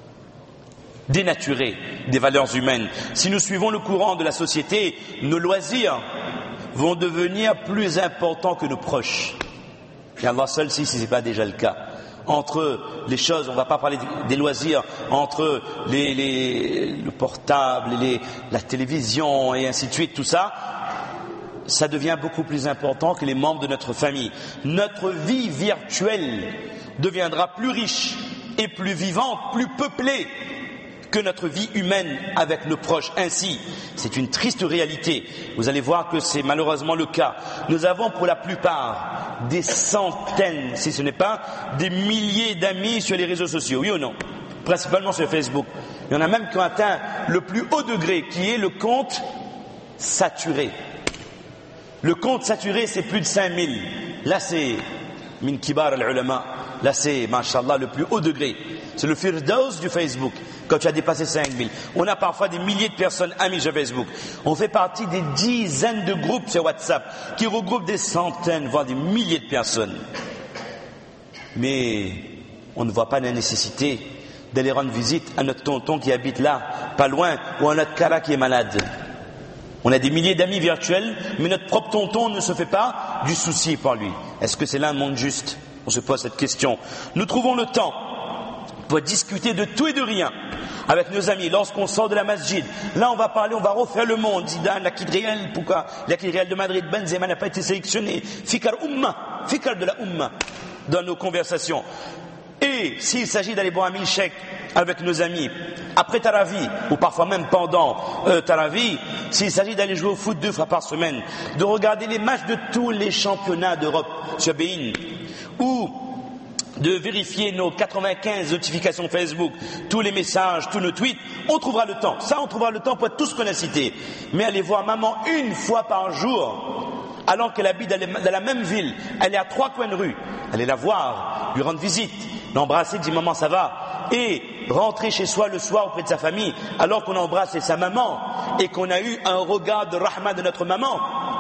Speaker 1: Dénaturer des valeurs humaines. Si nous suivons le courant de la société, nos loisirs vont devenir plus importants que nos proches. Et Allah seul sait si ce n'est pas déjà le cas. Entre les choses, on ne va pas parler des loisirs, entre le portable, la télévision et ainsi de suite, tout ça, ça devient beaucoup plus important que les membres de notre famille. Notre vie virtuelle deviendra plus riche et plus vivante, plus peuplée que notre vie humaine avec nos proches. Ainsi, c'est une triste réalité. Vous allez voir que c'est malheureusement le cas. Nous avons pour la plupart des centaines, si ce n'est pas des milliers d'amis sur les réseaux sociaux, oui ou non? Principalement sur Facebook. Il y en a même qui ont atteint le plus haut degré, qui est le compte saturé. Le compte saturé, c'est plus de 5000. Là, c'est min kibar al-ulama. Là, c'est, mashallah, le plus haut degré. C'est le firdaus du Facebook, quand tu as dépassé 5000. On a parfois des milliers de personnes amies sur Facebook. On fait partie des dizaines de groupes sur WhatsApp qui regroupent des centaines, voire des milliers de personnes. Mais on ne voit pas la nécessité d'aller rendre visite à notre tonton qui habite là, pas loin, ou à notre cara qui est malade. On a des milliers d'amis virtuels, mais notre propre tonton ne se fait pas du souci par lui. Est-ce que c'est là un monde juste? On se pose cette question. Nous trouvons le temps pour discuter de tout et de rien avec nos amis lorsqu'on sort de la masjid. Là, on va parler, on va refaire le monde. Zidane, l'équipe réelle, pourquoi l'équipe réelle de Madrid, Benzema n'a pas été sélectionné. Fikar de la Umma dans nos conversations. Et s'il s'agit d'aller boire un milkshake avec nos amis après Tarawih, ou parfois même pendant Tarawih, s'il s'agit d'aller jouer au foot 2 fois par semaine, de regarder les matchs de tous les championnats d'Europe sur Bein, ou de vérifier nos 95 notifications Facebook, tous les messages, tous nos tweets, on trouvera le temps. Ça, on trouvera le temps pour tout ce qu'on a cité. Mais aller voir maman une fois par jour, alors qu'elle habite dans la même ville, elle est à 3 coins de rue, aller la voir, lui rendre visite, l'embrasser, dire maman ça va, et rentrer chez soi le soir auprès de sa famille, alors qu'on a embrassé sa maman et qu'on a eu un regard de rahma de notre maman,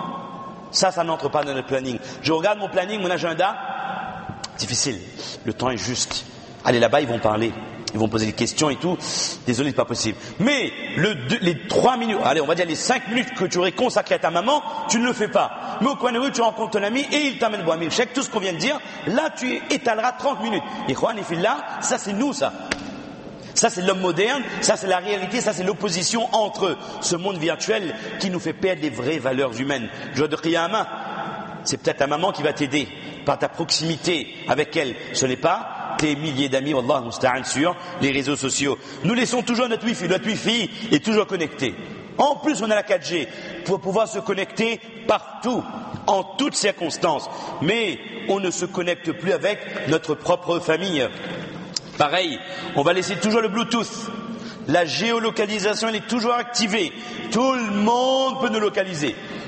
Speaker 1: ça n'entre pas dans notre planning. Je regarde mon planning, mon agenda, difficile, le temps est juste. Allez là-bas, ils vont parler, ils vont poser des questions et tout. Désolé, c'est pas possible. Mais les 3 minutes, allez, on va dire les 5 minutes que tu aurais consacrées à ta maman, tu ne le fais pas. Mais au coin de rue, tu rencontres ton ami et il t'amène boire un milkshake, tout ce qu'on vient de dire, là tu étaleras 30 minutes. Ikhwan et fillah, ça c'est nous ça. Ça c'est l'homme moderne, ça c'est la réalité, ça c'est l'opposition entre ce monde virtuel qui nous fait perdre les vraies valeurs humaines. Le jour de Qiyamah, c'est peut-être ta maman qui va t'aider par ta proximité avec elle. Ce n'est pas tes milliers d'amis, wallah musta'an, sur les réseaux sociaux. Nous laissons toujours notre Wi-Fi. Notre Wi-Fi est toujours connecté. En plus, on a la 4G pour pouvoir se connecter partout, en toutes circonstances. Mais on ne se connecte plus avec notre propre famille. Pareil, on va laisser toujours le Bluetooth. La géolocalisation, elle est toujours activée. Tout le monde peut nous localiser.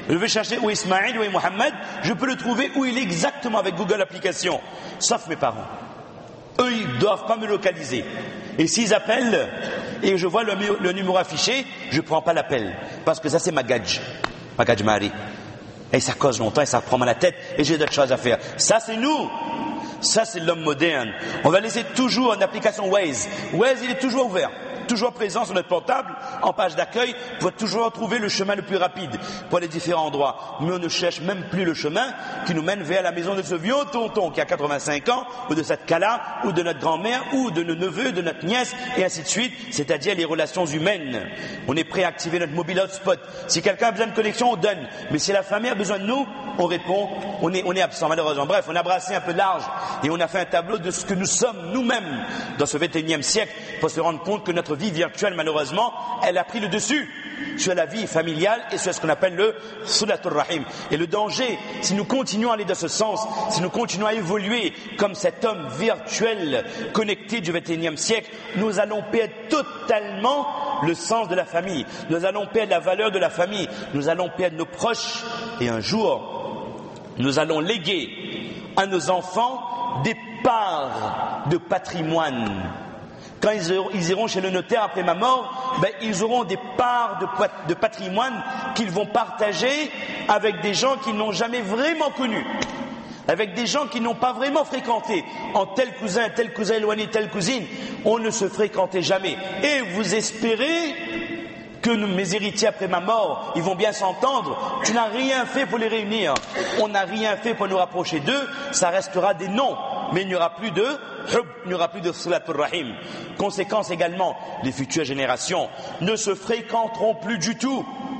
Speaker 1: Je vais chercher où est Ismaël, où est Mohamed, je peux le trouver où il est exactement avec Google Application, sauf mes parents. Eux, ils ne doivent pas me localiser. Et s'ils appellent et je vois le numéro affiché, je ne prends pas l'appel. Parce que ça, c'est ma gadge Marie. Et ça cause longtemps et ça prend mal la tête et j'ai d'autres choses à faire. Ça, c'est nous. Ça, c'est l'homme moderne. On va laisser toujours une application Waze. Waze, il est toujours ouvert. Toujours présent sur notre portable, en page d'accueil, pour toujours trouver le chemin le plus rapide pour les différents endroits. Mais on ne cherche même plus le chemin qui nous mène vers la maison de ce vieux tonton qui a 85 ans, ou de cette cala, ou de notre grand-mère, ou de nos neveux, de notre nièce, et ainsi de suite, c'est-à-dire les relations humaines. On est prêt à activer notre mobile hotspot. Si quelqu'un a besoin de connexion, on donne. Mais si la famille a besoin de nous, on répond, on est absent, malheureusement. Bref, on a brassé un peu large, et on a fait un tableau de ce que nous sommes nous-mêmes dans ce 21e siècle, pour se rendre compte que notre vie virtuelle, malheureusement, elle a pris le dessus sur la vie familiale et sur ce qu'on appelle le Sulatul Rahim. Et le danger, si nous continuons à aller dans ce sens, si nous continuons à évoluer comme cet homme virtuel connecté du 21e siècle, nous allons perdre totalement le sens de la famille. Nous allons perdre la valeur de la famille. Nous allons perdre nos proches. Et un jour, nous allons léguer à nos enfants des parts de patrimoine. Quand ils iront chez le notaire après ma mort, ils auront des parts de patrimoine qu'ils vont partager avec des gens qu'ils n'ont jamais vraiment connus, avec des gens qu'ils n'ont pas vraiment fréquentés. En tel cousin éloigné, telle cousine, on ne se fréquentait jamais. Et vous espérez que mes héritiers après ma mort, ils vont bien s'entendre. Tu n'as rien fait pour les réunir. On n'a rien fait pour nous rapprocher d'eux. Ça restera des noms. Mais il n'y aura plus de hub, il n'y aura plus de Sulatul Rahim. Conséquence également, les futures générations ne se fréquenteront plus du tout.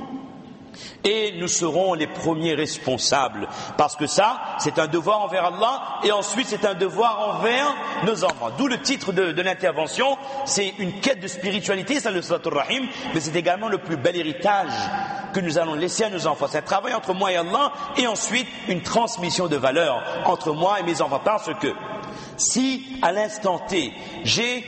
Speaker 1: Et nous serons les premiers responsables. Parce que ça, c'est un devoir envers Allah et ensuite c'est un devoir envers nos enfants. D'où le titre de l'intervention, c'est une quête de spiritualité, c'est le Sulatul Rahim, mais c'est également le plus bel héritage que nous allons laisser à nos enfants. C'est un travail entre moi et Allah et ensuite une transmission de valeurs entre moi et mes enfants. Parce que si à l'instant T, j'ai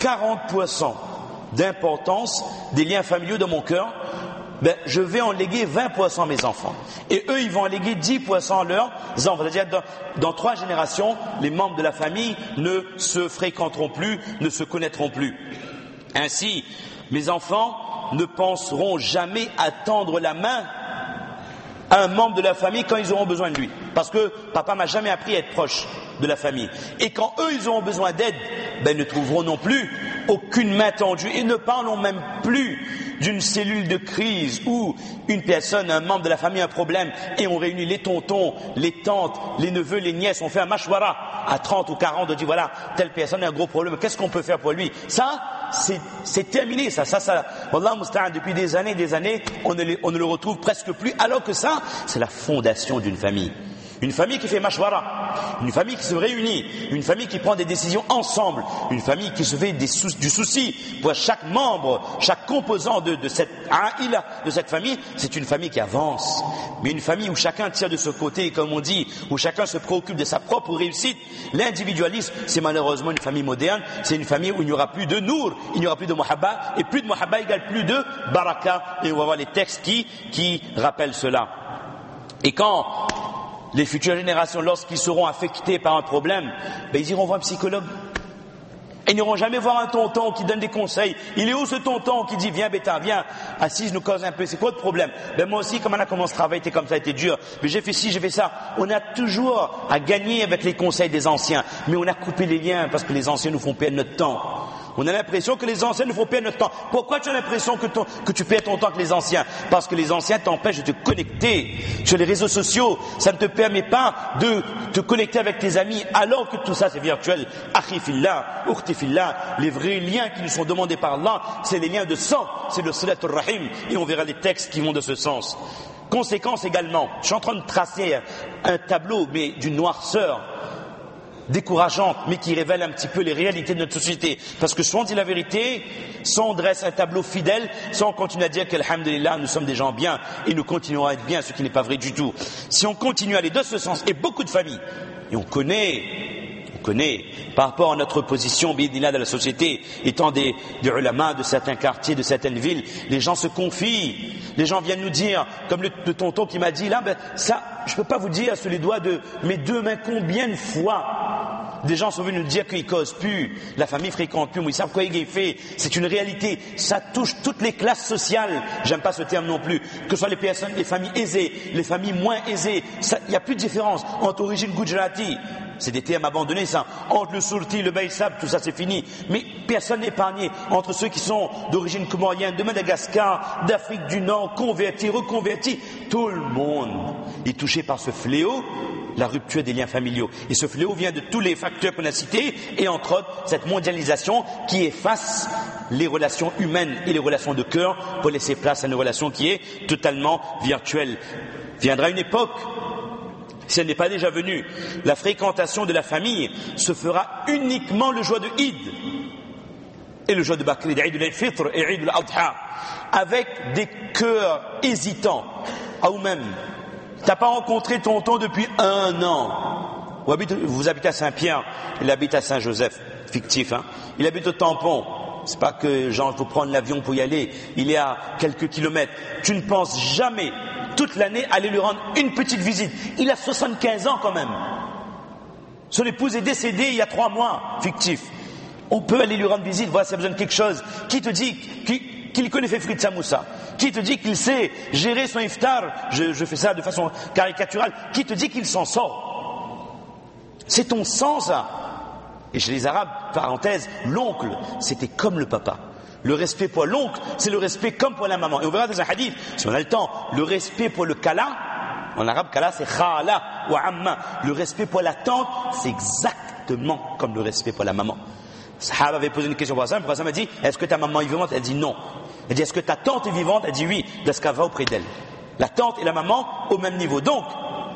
Speaker 1: 40% d'importance des liens familiaux dans mon cœur, je vais en léguer 20% à mes enfants. Et eux, ils vont en léguer 10% à leurs enfants. C'est-à-dire, dans 3 générations, les membres de la famille ne se fréquenteront plus, ne se connaîtront plus. Ainsi, mes enfants ne penseront jamais à tendre la main à un membre de la famille quand ils auront besoin de lui. Parce que papa m'a jamais appris à être proche de la famille. Et quand eux, ils auront besoin d'aide, ils ne trouveront non plus aucune main tendue. Et ne parlons même plus d'une cellule de crise où une personne, un membre de la famille a un problème et on réunit les tontons, les tantes, les neveux, les nièces, on fait un mashwara à 30 ou 40, on dit voilà, telle personne a un gros problème, qu'est-ce qu'on peut faire pour lui? Ça, c'est terminé, ça. Wallah musta'an, depuis des années, on ne le retrouve presque plus, alors que ça, c'est la fondation d'une famille. Une famille qui fait mashwara, une famille qui se réunit, une famille qui prend des décisions ensemble, une famille qui se fait du souci pour chaque membre, chaque composant de cette aïla, de cette famille, c'est une famille qui avance. Mais une famille où chacun tire de ce côté, comme on dit, où chacun se préoccupe de sa propre réussite, l'individualisme, c'est malheureusement une famille moderne, c'est une famille où il n'y aura plus de nour, il n'y aura plus de muhabba, et plus de muhabba égale plus de baraka, et on va voir les textes qui rappellent cela. Et quand les futures générations, lorsqu'ils seront affectés par un problème, ils iront voir un psychologue. Ils n'iront jamais voir un tonton qui donne des conseils. Il est où ce tonton qui dit viens bêta, viens, assise, nous cause un peu, c'est quoi le problème? Moi aussi, comme on a commencé à travailler, c'était comme ça, c'était dur, mais j'ai fait ci, j'ai fait ça. On a toujours à gagner avec les conseils des anciens, mais on a coupé les liens parce que les anciens nous font perdre notre temps. On a l'impression que les anciens nous font perdre notre temps. Pourquoi tu as l'impression que tu perds ton temps avec les anciens? Parce que les anciens t'empêchent de te connecter sur les réseaux sociaux. Ça ne te permet pas de te connecter avec tes amis, alors que tout ça c'est virtuel. Akhi fillah, ukhti fillah, les vrais liens qui nous sont demandés par Allah, c'est les liens de sang, c'est le Sulatul Rahim, et on verra les textes qui vont de ce sens. Conséquence également, je suis en train de tracer un tableau, mais d'une noirceur décourageante, mais qui révèle un petit peu les réalités de notre société. Parce que soit on dit la vérité, soit on dresse un tableau fidèle, soit on continue à dire qu'alhamdulillah, nous sommes des gens bien, et nous continuerons à être bien, ce qui n'est pas vrai du tout. Si on continue à aller dans ce sens, et beaucoup de familles, et on connaît connaît, par rapport à notre position bidina dans la société, étant des ulama de certains quartiers, de certaines villes, les gens se confient, les gens viennent nous dire, comme le tonton qui m'a dit là, ça, je peux pas vous dire sur les doigts de mes deux mains combien de fois des gens sont venus nous dire qu'ils causent plus, la famille fréquente plus, mais ils savent quoi il est fait, c'est une réalité, ça touche toutes les classes sociales, j'aime pas ce terme non plus, que ce soit les personnes, les familles aisées, les familles moins aisées, il n'y a plus de différence entre origine Gujarati, c'est des termes abandonnés ça, entre le Surti, le Baïsab, tout ça c'est fini, mais personne n'est épargné, entre ceux qui sont d'origine comorienne, de Madagascar, d'Afrique du Nord, convertis, reconvertis, tout le monde est touché par ce fléau, la rupture des liens familiaux. Et ce fléau vient de tous les facteurs qu'on a cités, et entre autres, cette mondialisation qui efface les relations humaines et les relations de cœur pour laisser place à une relation qui est totalement virtuelle. Viendra une époque, si elle n'est pas déjà venue, la fréquentation de la famille se fera uniquement le jour de Eid, et le jour de Bakri, Eid al-Fitr et Eid al-Adha, avec des cœurs hésitants, ou même, t'as pas rencontré tonton depuis 1 an. Vous habitez à Saint-Pierre, il habite à Saint-Joseph, fictif, hein. Il habite au Tampon. C'est pas que genre faut prendre l'avion pour y aller. Il est à quelques kilomètres. Tu ne penses jamais, toute l'année, aller lui rendre une petite visite. Il a 75 ans quand même. Son épouse est décédée il y a 3 mois, fictif. On peut aller lui rendre visite, voir s'il a besoin de quelque chose. Qui te dit qu'il connaît fait Fritz Samoussa? Qui te dit qu'il sait gérer son iftar? Je fais ça de façon caricaturale. Qui te dit qu'il s'en sort? C'est ton sang, ça. Et chez les Arabes, parenthèse, l'oncle, c'était comme le papa. Le respect pour l'oncle, c'est le respect comme pour la maman. Et on verra dans un hadith, si on a le temps, le respect pour le kala, en arabe, kala, c'est khala ou amma. Le respect pour la tante, c'est exactement comme le respect pour la maman. Sahaba avait posé une question pour Hassan, m'a dit, est-ce que ta maman est vivante? Elle dit non. Elle dit, est-ce que ta tante est vivante? Elle dit oui, parce qu'elle va auprès d'elle. La tante et la maman au même niveau. Donc,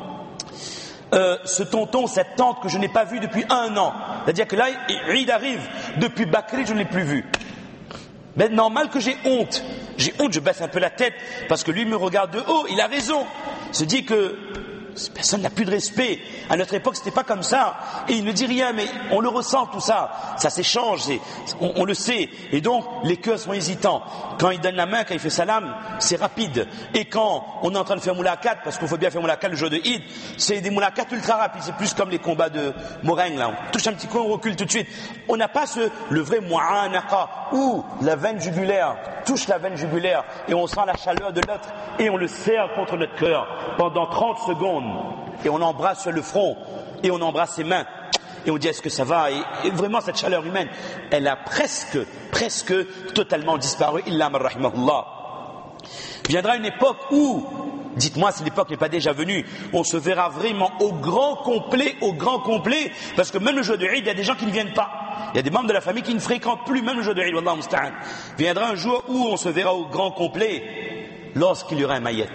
Speaker 1: ce tonton, cette tante que je n'ai pas vue depuis 1 an, c'est-à-dire que là, Eid arrive, depuis Bakri, je ne l'ai plus vue. Mais normal que j'ai honte. J'ai honte, je baisse un peu la tête, parce que lui me regarde de haut, il a raison. Il se dit que personne n'a plus de respect. À notre époque, c'était pas comme ça. Et il ne dit rien, mais on le ressent tout ça. Ça s'échange, on le sait. Et donc, les cœurs sont hésitants. Quand il donne la main, quand il fait salam, c'est rapide. Et quand on est en train de faire moulakat, parce qu'il faut bien faire moulakat le jour de Eid, c'est des moulakats ultra rapides. C'est plus comme les combats de Moringue, là. On touche un petit coup, on recule tout de suite. On n'a pas le vrai mu'anaqa, où la veine jugulaire touche la veine jugulaire et on sent la chaleur de l'autre et on le serre contre notre cœur pendant 30 secondes. Et on embrasse sur le front, et on embrasse ses mains, et on dit est-ce que ça va, et vraiment cette chaleur humaine, elle a presque totalement disparu, illa man rahimahullah. Viendra une époque où, dites-moi si l'époque n'est pas déjà venue, on se verra vraiment au grand complet, parce que même le jour de Eid, il y a des gens qui ne viennent pas. Il y a des membres de la famille qui ne fréquentent plus même le jour de Eid, wallahu musta'an. Viendra un jour où on se verra au grand complet, lorsqu'il y aura un mayet.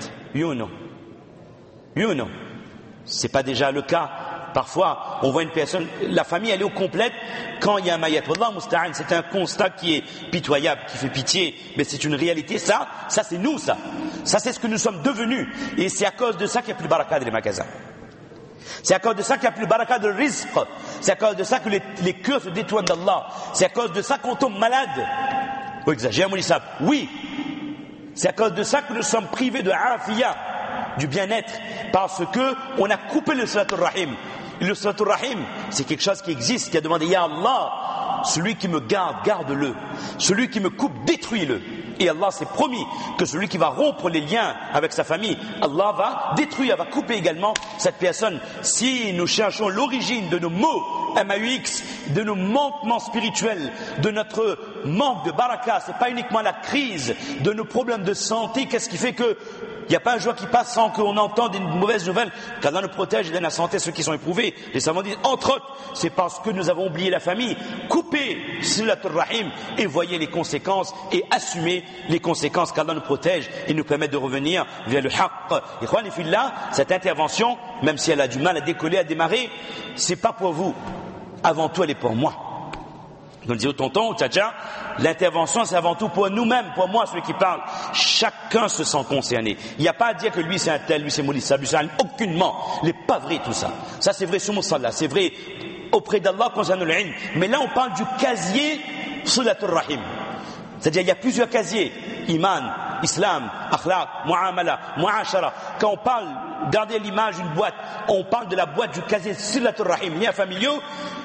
Speaker 1: C'est pas déjà le cas. Parfois, on voit une personne, la famille elle est au complète quand il y a un mayet. Wallah musta'an, c'est un constat qui est pitoyable, qui fait pitié, mais c'est une réalité. Ça c'est nous, ça c'est ce que nous sommes devenus. Et c'est à cause de ça qu'il n'y a plus de baraka dans les magasins. C'est à cause de ça qu'il n'y a plus de baraka de rizq. C'est à cause de ça que les cœurs se détournent d'Allah. C'est à cause de ça qu'on tombe malade. Oh, exagère mon isab. Oui. C'est à cause de ça que nous sommes privés de afiya, du bien-être, parce que on a coupé le salatul rahim. Et le salatul rahim, c'est quelque chose qui existe, qui a demandé ya Allah, celui qui me garde, garde-le. Celui qui me coupe, détruis-le. Et Allah s'est promis que celui qui va rompre les liens avec sa famille, Allah va détruire, va couper également cette personne. Si nous cherchons l'origine de nos maux MAUX, de nos manquements spirituels, de notre manque de baraka, c'est pas uniquement la crise, de nos problèmes de santé, qu'est-ce qui fait que il n'y a pas un jour qui passe sans qu'on entende une mauvaise nouvelle, qu'Allah nous protège et donne la santé à ceux qui sont éprouvés. Les savants disent, entre autres, c'est parce que nous avons oublié la famille. Coupez Silatul Rahim et voyez les conséquences et assumez les conséquences qu'Allah nous protège et nous permet de revenir vers le haqq. Ikhwan fillah, cette intervention, même si elle a du mal à décoller, à démarrer, c'est pas pour vous. Avant tout, elle est pour moi. Comme dit au tonton, au tchatcha, l'intervention c'est avant tout pour nous-mêmes, pour moi, celui qui parle. Chacun se sent concerné. Il n'y a pas à dire que lui c'est un tel, lui c'est Moulissa, lui c'est un... Aucunement. Il n'est pas vrai tout ça. Ça c'est vrai sur mon salat, c'est vrai auprès d'Allah concernant le ilm. Mais là, on parle du casier Silatul Rahim. C'est-à-dire, il y a plusieurs casiers. Iman, Islam, Akhlaq, Mu'amala, Mu'ashara. Quand on parle, gardez l'image d'une boîte, on parle de la boîte du casier Silatul Rahim, liens familiaux.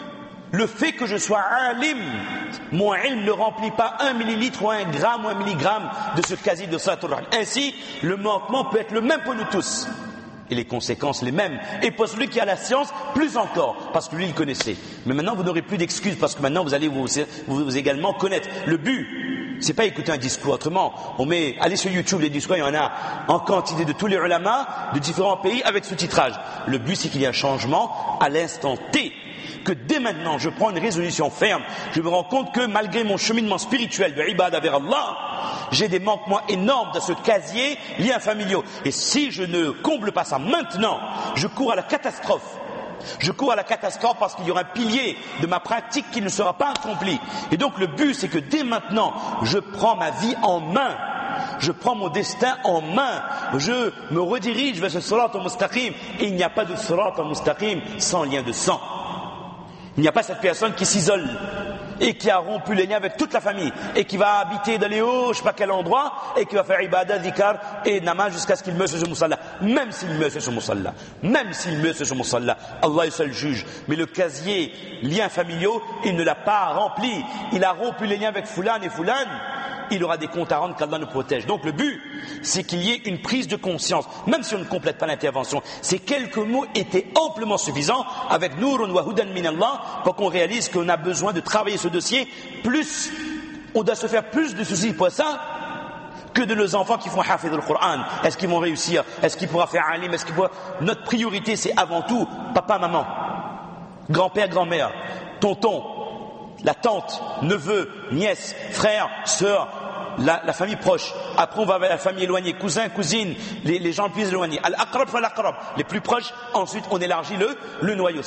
Speaker 1: Le fait que je sois alim, mon ilm ne remplit pas 1 millilitre ou 1 gramme ou 1 milligramme de ce casier de Silatul Rahim. Ainsi, le manquement peut être le même pour nous tous. Et les conséquences les mêmes. Et pour celui qui a la science, plus encore, parce que lui, il connaissait. Mais maintenant, vous n'aurez plus d'excuses, parce que maintenant, vous allez vous également connaître. Le but, c'est pas écouter un discours. Autrement, allez sur YouTube, les discours, il y en a en quantité de tous les ulamas, de différents pays, avec sous-titrage. Le but, c'est qu'il y ait un changement à l'instant T. Que dès maintenant, je prends une résolution ferme. Je me rends compte que malgré mon cheminement spirituel de ibadah vers Allah, j'ai des manquements énormes dans ce casier liens familiaux. Et si je ne comble pas ça maintenant, je cours à la catastrophe. Je cours à la catastrophe parce qu'il y aura un pilier de ma pratique qui ne sera pas accompli. Et donc le but, c'est que dès maintenant, je prends ma vie en main. Je prends mon destin en main. Je me redirige vers ce sirat al-mustaqim. Et il n'y a pas de sirat al-mustaqim sans lien de sang. Il n'y a pas cette personne qui s'isole et qui a rompu les liens avec toute la famille et qui va habiter dans les hauts, je sais pas quel endroit, et qui va faire ibadah, dhikar et namaz jusqu'à ce qu'il meure sur ce musalla. Même s'il meurt sur ce musalla, même s'il meurt sur ce musalla, Allah est seul juge. Mais le casier liens familiaux, il ne l'a pas rempli. Il a rompu les liens avec Fulan et Fulan. Il aura des comptes à rendre qu'Allah nous protège. Donc le but, c'est qu'il y ait une prise de conscience, même si on ne complète pas l'intervention. Ces quelques mots étaient amplement suffisants avec Nourun wa Hudan min Allah pour qu'on réalise qu'on a besoin de travailler ce dossier. Plus, on doit se faire plus de soucis pour ça que de nos enfants qui font hafid al-Qur'an. Est-ce qu'ils vont réussir? Est-ce qu'il pourra faire alim? Notre priorité, c'est avant tout papa, maman, grand-père, grand-mère, tonton, la tante, neveu, nièce, frère, sœur, la famille proche. Après, on va vers la famille éloignée, cousins, cousines, les gens plus éloignés. Al-aqrab fal-aqrab, les plus proches. Ensuite, on élargit le noyau.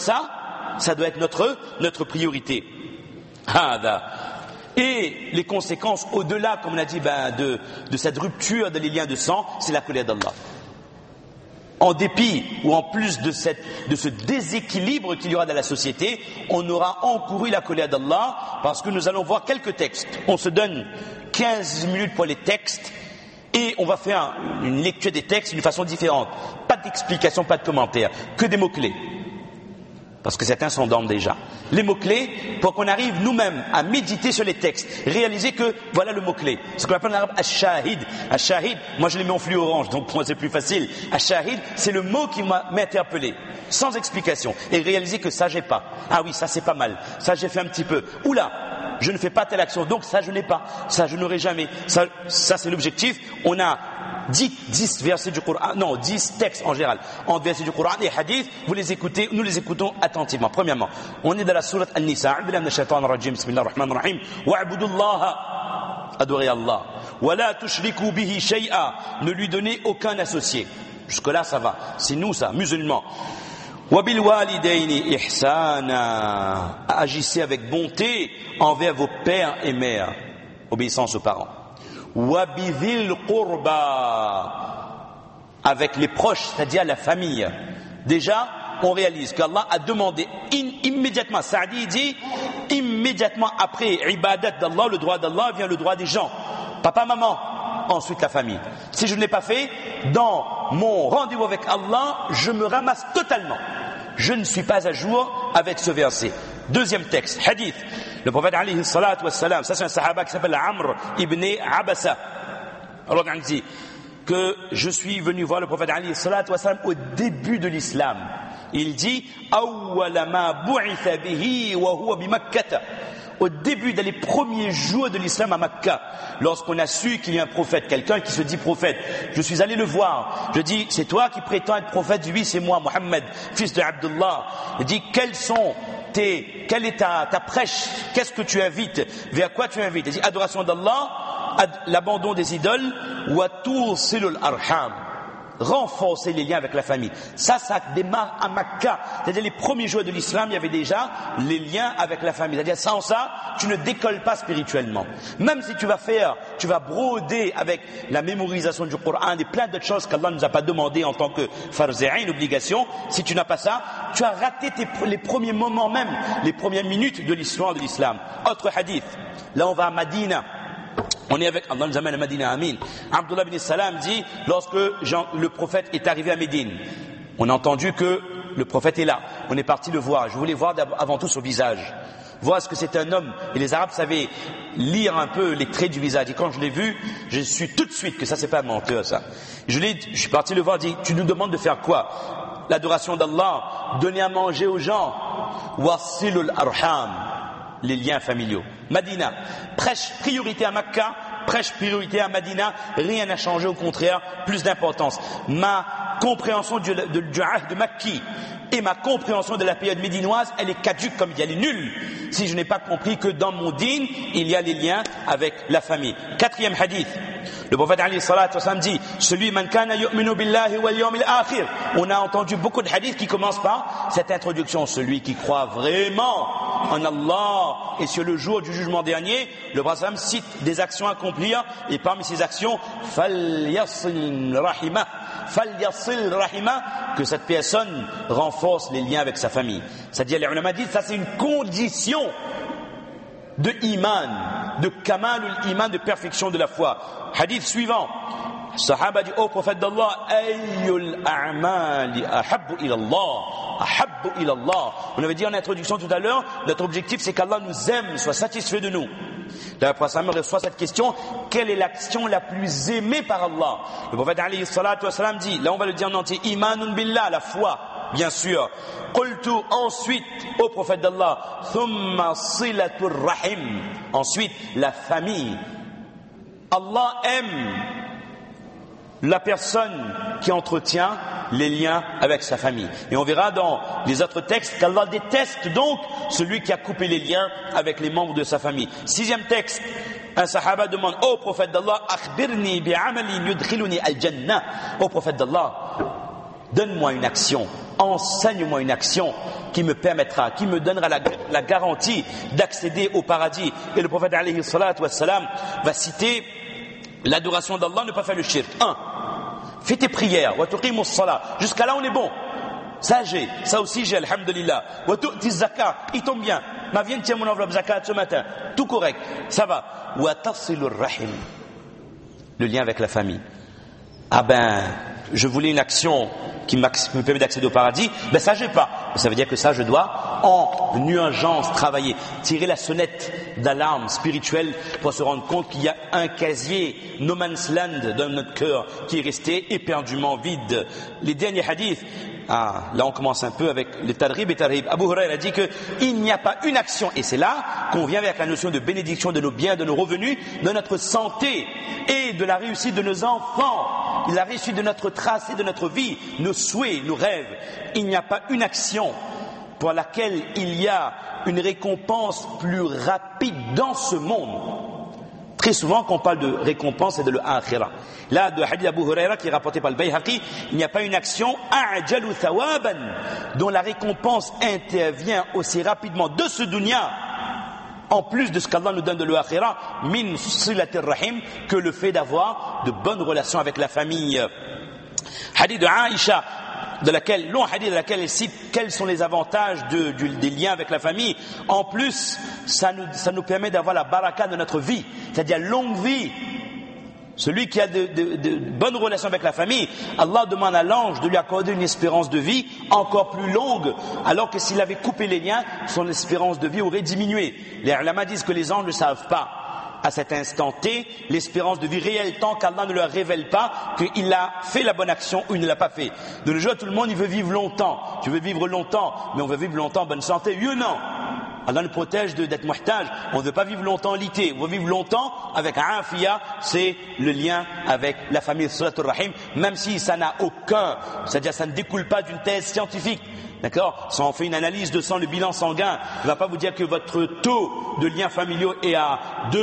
Speaker 1: Ça doit être notre priorité. Et les conséquences, au-delà, comme on a dit, de cette rupture des liens de sang, c'est la colère d'Allah. En dépit ou en plus de ce déséquilibre qu'il y aura dans la société, on aura encouru la colère d'Allah parce que nous allons voir quelques textes. On se donne 15 minutes pour les textes et on va faire une lecture des textes d'une façon différente. Pas d'explication, pas de commentaires, que des mots-clés. Parce que certains s'endorment déjà. Les mots-clés, pour qu'on arrive nous-mêmes à méditer sur les textes, réaliser que voilà le mot-clé. Ce qu'on appelle en arabe ash-shahid. Ash-shahid, moi je l'ai mis en flux orange, donc pour moi c'est plus facile. Ash-shahid, c'est le mot qui m'a interpellé, sans explication. Et réaliser que ça j'ai pas. Ah oui, ça c'est pas mal. Ça j'ai fait un petit peu. Oula, je ne fais pas telle action, donc ça je n'ai pas. Ça je n'aurai jamais. Ça c'est l'objectif. On a 10 versets du Coran, non, 10 textes en général, en versets du Coran et hadith, nous les écoutons attentivement. Premièrement, on est dans la sourate An-Nisa, bismillahir-rahmanir-rahim, wa'budullaha, adorez Allah, wa la tushriku bihi shay'a, ne lui donnez aucun associé. Jusque là ça va, c'est nous ça, musulmans. Wa bil walidayni ihsana, agissez avec bonté envers vos pères et mères, obéissance aux parents. Wabidhil qurba, avec les proches, c'est-à-dire la famille. Déjà, on réalise qu'Allah a demandé immédiatement, Saadi dit, immédiatement après ibadat d'Allah, le droit d'Allah, vient le droit des gens. Papa, maman, ensuite la famille. Si je ne l'ai pas fait, dans mon rendez-vous avec Allah, je me ramasse totalement. Je ne suis pas à jour avec ce verset. Deuxième texte, hadith. Le prophète alayhi salatu wassalam, ça c'est un sahaba qui s'appelle Amr ibn Abasa, il dit que je suis venu voir le prophète alayhi salatu wassalam au début de l'islam. Il dit awwala ma bu'itha bihi wa huwa bi Makkah, au début des premiers jours de l'islam à Makkah, lorsqu'on a su qu'il y a un prophète, quelqu'un qui se dit prophète, je suis allé le voir, je dis c'est toi qui prétends être prophète? Oui, c'est moi, Mohammed, fils de Abdullah. Il dit quelle est ta prêche? Qu'est-ce que tu invites? Vers quoi tu invites? Il dit adoration d'Allah, l'abandon des idoles, wa tusilul arham, renforcer les liens avec la famille. Ça démarre à Makka. C'est-à-dire les premiers jours de l'islam, il y avait déjà les liens avec la famille. C'est-à-dire sans ça, tu ne décolles pas spirituellement. Même si tu vas broder avec la mémorisation du Coran et plein d'autres choses qu'Allah ne nous a pas demandé en tant que farz ayn, une obligation, si tu n'as pas ça, tu as raté les premiers moments même, les premières minutes de l'histoire de l'islam. Autre hadith. Là, on va à Madina. On est avec Allah nous amène à Madina, amin. Abdullah ibn Salam dit, lorsque le prophète est arrivé à Médine, on a entendu que le prophète est là. On est parti le voir. Je voulais voir avant tout son visage. Voir ce que c'est un homme. Et les Arabes savaient lire un peu les traits du visage. Et quand je l'ai vu, je suis tout de suite que ça c'est pas un menteur, ça. Je suis parti le voir, dit, tu nous demandes de faire quoi? L'adoration d'Allah, donner à manger aux gens, wasilul arham, les liens familiaux. Madina, prêche priorité à Makka, prêche priorité à Madina, rien n'a changé, au contraire, plus d'importance. Ma compréhension du ahd de Makki et ma compréhension de la période médinoise, elle est caduque, comme elle est nulle, si je n'ai pas compris que dans mon dîn, il y a les liens avec la famille. Quatrième hadith. Le prophète alayhi salatu wa sallam dit, celui man kana yu'minu billahi wal yawmil akhir. On a entendu beaucoup de hadiths qui commencent par cette introduction. Celui qui croit vraiment en Allah et sur le jour du jugement dernier, le prophète sallam cite des actions à accomplir et parmi ces actions, falyasil rahima, que cette personne renforce les liens avec sa famille. C'est-à-dire, les ulama disent, ça c'est une condition de iman, de kamalul iman, de perfection de la foi. Hadith suivant. Sahaba dit au prophète d'Allah, ayyul a'mali ahabbu ila Allah. On avait dit en introduction tout à l'heure, notre objectif c'est qu'Allah nous aime, soit satisfait de nous. La prophète reçoit cette question, quelle est l'action la plus aimée par Allah? Le prophète alayhi salatu wa salam dit, là on va le dire en entier, imanun billah, la foi, bien sûr. Qultu, ensuite au prophète d'Allah, thumma silatur rahim, ensuite la famille. Allah aime la personne qui entretient les liens avec sa famille. Et on verra dans les autres textes qu'Allah déteste donc celui qui a coupé les liens avec les membres de sa famille. Sixième texte, un sahaba demande au prophète d'Allah, akhbirni bi'amalin yudkhiluni al-jannah. Au prophète d'Allah, donne-moi une action, enseigne-moi une action qui me permettra, qui me donnera la garantie d'accéder au paradis. Et le prophète alayhi salatu wassalam va citer l'adoration d'Allah, ne pas faire le shirk. 1. Fais tes prières. Wa tuqimus salat. Jusqu'à là, on est bon. Ça, j'ai. Ça aussi, j'ai, alhamdulillah. Wa tu'ti zakat. Il tombe bien. Ma vienne, tiens mon enveloppe zakat ce matin. Tout correct. Ça va. Wa tasilur rahim. Le lien avec la famille. Ah ben, je voulais une action qui me permet d'accéder au paradis. Ben ça, j'ai pas. Ça veut dire que ça, je dois en urgence travailler, tirer la sonnette d'alarme spirituelle pour se rendre compte qu'il y a un casier no man's land dans notre cœur qui est resté éperdument vide. Les derniers hadiths, là on commence un peu avec les tadrib et tarhib. Abu Huraira a dit qu'il n'y a pas une action, et c'est là qu'on vient avec la notion de bénédiction de nos biens, de nos revenus, de notre santé et de la réussite de nos enfants, de la réussite de notre tracé, de notre vie, nos souhaits, nos rêves. Il n'y a pas une action pour laquelle il y a une récompense plus rapide dans ce monde. Très souvent, quand on parle de récompense, c'est de l'akhira. Là, de hadith Abu Huraira, qui est rapporté par le Bayhaqi, il n'y a pas une action a'jalu thawaban, dont la récompense intervient aussi rapidement de ce dunya, en plus de ce qu'Allah nous donne de l'akhira, min silatir rahim, que le fait d'avoir de bonnes relations avec la famille. Hadith de Aïcha, long hadith de laquelle elle cite quels sont les avantages des liens avec la famille. En plus, ça nous permet d'avoir la baraka de notre vie, c'est-à-dire longue vie. Celui qui a de bonnes relations avec la famille, Allah demande à l'ange de lui accorder une espérance de vie encore plus longue, alors que s'il avait coupé les liens, son espérance de vie aurait diminué. Les ulama disent que les anges ne savent pas à cet instant T l'espérance de vie réelle tant qu'Allah ne leur révèle pas qu'il a fait la bonne action ou il ne l'a pas fait. De nos jours, tout le monde il veut vivre longtemps. Tu veux vivre longtemps, mais on veut vivre longtemps en bonne santé. Non. Allah nous protège d'être muhtaj. On ne veut pas vivre longtemps lité. On veut vivre longtemps avec afiya. C'est le lien avec la famille Salatul Rahim, même si ça n'a aucun, c'est-à-dire ça ne découle pas d'une thèse scientifique. D'accord? Si on fait une analyse de sang, le bilan sanguin, il ne va pas vous dire que votre taux de liens familiaux est à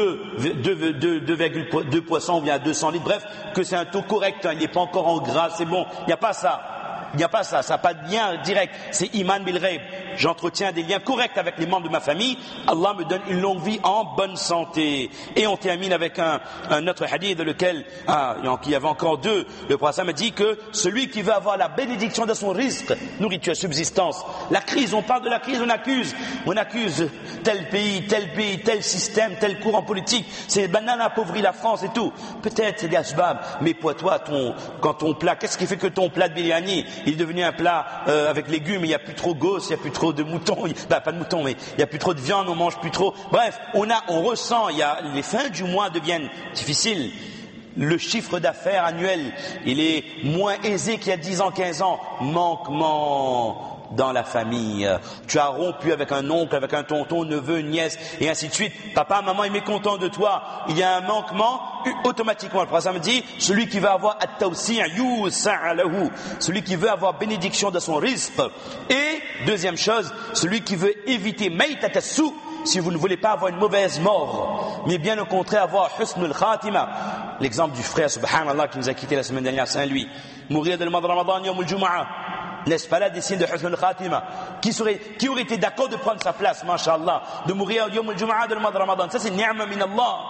Speaker 1: 2,2 poissons ou bien à 200 litres. Bref, que c'est un taux correct, hein, il n'est pas encore en gras, c'est bon. Il n'y a pas ça. Il n'y a pas ça, ça n'a pas de lien direct. C'est iman bil ghaib. J'entretiens des liens corrects avec les membres de ma famille. Allah me donne une longue vie en bonne santé. Et on termine avec un autre hadith dans lequel, il y avait encore deux. Le prophète m'a dit que celui qui veut avoir la bénédiction de son risque, nourriture, subsistance, la crise, on parle de la crise, on accuse tel pays, tel système, tel courant politique. C'est les bananes appauvrit la France et tout. Peut-être c'est des asbab, mais pour toi, quand ton plat, qu'est-ce qui fait que ton plat de biryani il est devenu un plat avec légumes, il n'y a plus trop gosses, il n'y a plus trop de moutons, pas de moutons, mais il n'y a plus trop de viande, on mange plus trop. Bref, on ressent, les fins du mois deviennent difficiles. Le chiffre d'affaires annuel, il est moins aisé qu'il y a 10 ans, 15 ans. Manquement dans la famille. Tu as rompu avec un oncle, avec un tonton, neveu, nièce, et ainsi de suite. Papa, maman est mécontent de toi. Il y a un manquement, automatiquement. Le prophète me dit, celui qui veut avoir at-tawsi' yusa'a lahu, celui qui veut avoir bénédiction de son rizq. Et, deuxième chose, celui qui veut éviter maytat as-su', si vous ne voulez pas avoir une mauvaise mort, mais bien au contraire avoir husnul khatima. L'exemple du frère, subhanallah, qui nous a quitté la semaine dernière, Saint-Louis. Mourir dans le mois de Ramadan, yawm al-Jumu'ah. N'est-ce pas là des signes de husnul khatima? Qui aurait été d'accord de prendre sa place, masha'Allah, de mourir au yawm al-Jumu'ah dans le mois de Ramadan? Ça c'est ni'ma min Allah.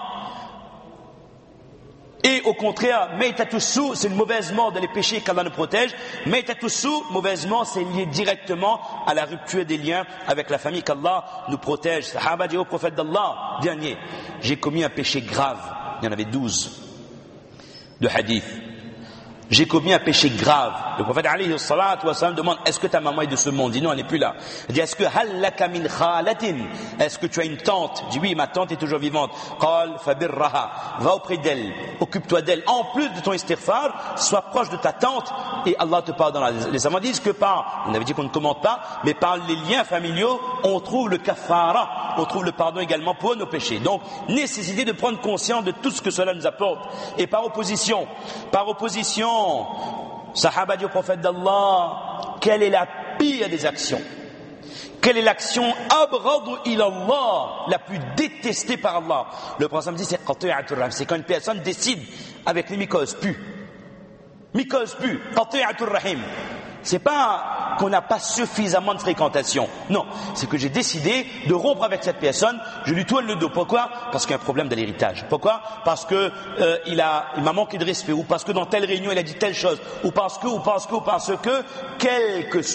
Speaker 1: Et au contraire, maytatusu, c'est une mauvaise mort dans les péchés qu'Allah nous protège. Maytatusu, mauvaise mort, c'est lié directement à la rupture des liens avec la famille qu'Allah nous protège. Sahaba dit au prophète d'Allah, dernier, j'ai commis un péché grave. Il y en avait 12 de hadith. J'ai commis un péché grave. Le prophète alayhi salatu wa sallam demande, est-ce que ta maman est de ce monde? Il dit non, elle n'est plus là. Il dit, est-ce que hallaka min khalatin? Est-ce que tu as une tante? Il dit oui, ma tante est toujours vivante. Qal fabirraha. Va auprès d'elle. Occupe-toi d'elle. En plus de ton istighfar, sois proche de ta tante et Allah te pardonnera. Les savants disent que on avait dit qu'on ne commente pas, mais par les liens familiaux, on trouve le kafara. On trouve le pardon également pour nos péchés. Donc, nécessité de prendre conscience de tout ce que cela nous apporte. Et par opposition, Sahaba dit au prophète d'Allah, quelle est la pire des actions? Quelle est l'action abradu ilallah, la plus détestée par Allah? Le prophète dit, c'est qati'atur rahim. C'est quand une personne décide avec les mycoses pu, qati'atur rahim. C'est pas qu'on n'a pas suffisamment de fréquentation. Non, c'est que j'ai décidé de rompre avec cette personne, je lui tourne le dos. Pourquoi? Parce qu'il y a un problème de l'héritage. Pourquoi? Parce que il m'a manqué de respect, ou parce que dans telle réunion il a dit telle chose, ou parce que, quelles que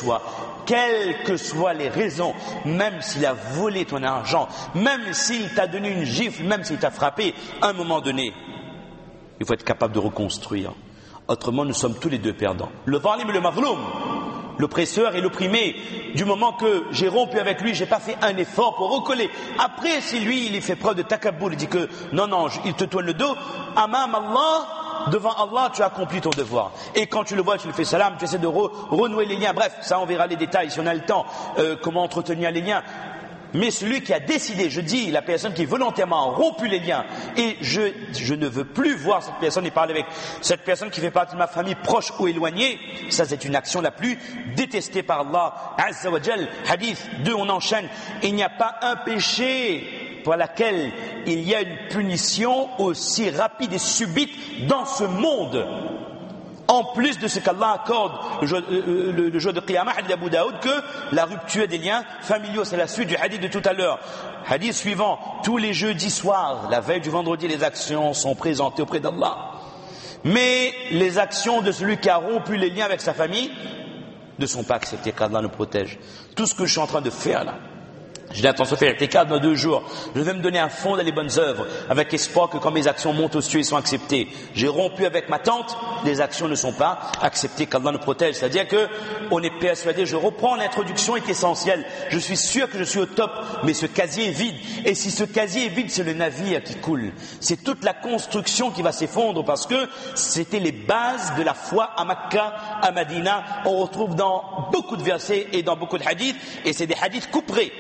Speaker 1: soient les raisons, même s'il a volé ton argent, même s'il t'a donné une gifle, même s'il t'a frappé, à un moment donné, il faut être capable de reconstruire. Autrement, nous sommes tous les deux perdants. Le zalim et le mazloum, l'oppresseur et l'opprimé, du moment que j'ai rompu avec lui, j'ai pas fait un effort pour recoller. Après, si lui, il fait preuve de takabbour, il dit que non, il te tourne le dos, amam Allah, devant Allah, tu as accompli ton devoir. Et quand tu le vois, tu le fais salam, tu essaies de renouer les liens. Bref, ça on verra les détails si on a le temps, comment entretenir les liens. Mais celui qui a décidé, je dis, la personne qui volontairement a rompu les liens, et je ne veux plus voir cette personne et parler avec cette personne qui fait partie de ma famille proche ou éloignée, ça c'est une action la plus détestée par Allah Azza wa Jal. Hadith 2, on enchaîne. Il n'y a pas un péché pour lequel il y a une punition aussi rapide et subite dans ce monde. En plus de ce qu'Allah accorde le jour de Qiyamah, hadith d'Abu Daoud, que la rupture des liens familiaux, c'est la suite du hadith de tout à l'heure. Hadith suivant, tous les jeudis soirs, la veille du vendredi, les actions sont présentées auprès d'Allah. Mais les actions de celui qui a rompu les liens avec sa famille ne sont pas acceptées, qu'Allah nous protège. Tout ce que je suis en train de faire là, j'ai l'intention de faire l'I'tikaf dans 2 jours. Je vais me donner un fond dans les bonnes œuvres, avec espoir que quand mes actions montent aux cieux, elles sont acceptées. J'ai rompu avec ma tante, les actions ne sont pas acceptées, qu'Allah nous protège. C'est-à-dire que on est persuadé, je reprends l'introduction est essentielle. Je suis sûr que je suis au top, mais ce casier est vide. Et si ce casier est vide, c'est le navire qui coule. C'est toute la construction qui va s'effondrer, parce que c'était les bases de la foi à Makkah, à Madina. On retrouve dans beaucoup de versets et dans beaucoup de hadiths, et c'est des hadiths couperés.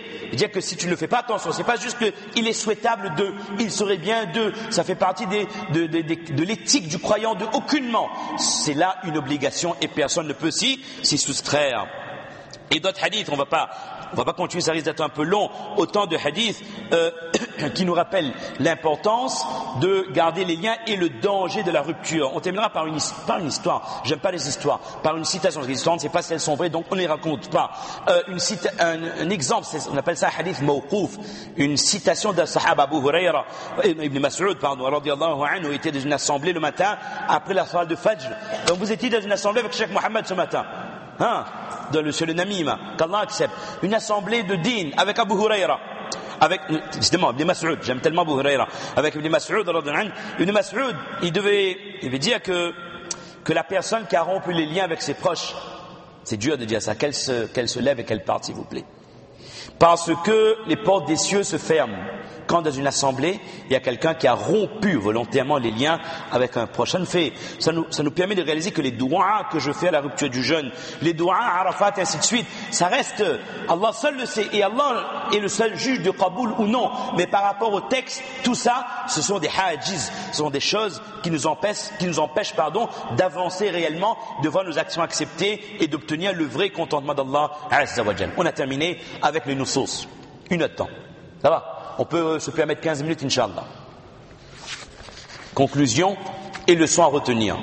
Speaker 1: C'est-à-dire que si tu ne le fais pas, attention, c'est pas juste qu'il est souhaitable de, il serait bien de, ça fait partie de l'éthique du croyant de aucunement. C'est là une obligation et personne ne peut s'y soustraire. Et d'autres hadiths, on va pas continuer, ça risque d'être un peu long, autant de hadiths qui nous rappellent l'importance de garder les liens et le danger de la rupture. On terminera par une histoire, j'aime pas les histoires, par une citation. Les histoires, on ne sait pas si elles sont vraies, donc on ne les raconte pas. Un exemple, on appelle ça hadith mawqouf, une citation d'un sahaba Abu Huraira, Ibn Mas'ud, radiyallahu anhu, était dans une assemblée le matin, après la salat de Fajr. Donc vous étiez dans une assemblée avec Cheikh Mohammed ce matin. Dans le Namima, qu'Allah accepte, une assemblée de din avec Abu Huraira, avec justement Ibn Mas'ud, j'aime tellement Abu Huraira, avec Ibn Mas'ud, Ibn Mas'ud, il devait dire que la personne qui a rompu les liens avec ses proches, c'est dur de dire ça, qu'elle se lève et qu'elle parte, s'il vous plaît, parce que les portes des cieux se ferment quand dans une assemblée il y a quelqu'un qui a rompu volontairement les liens avec un proche. Ça nous permet de réaliser que les douas que je fais à la rupture du jeûne, les douas à Arafat et ainsi de suite, ça reste, Allah seul le sait, et Allah est le seul juge de Qaboul ou non. Mais par rapport au texte, tout ça, ce sont des hajiz, ce sont des choses qui nous empêchent d'avancer réellement, de voir nos actions acceptées et d'obtenir le vrai contentement d'Allah Azza wa Jal. On a terminé avec les nusus. Une heure de temps. Ça va? On peut se permettre 15 minutes, Inch'Allah. Conclusion et leçon à retenir.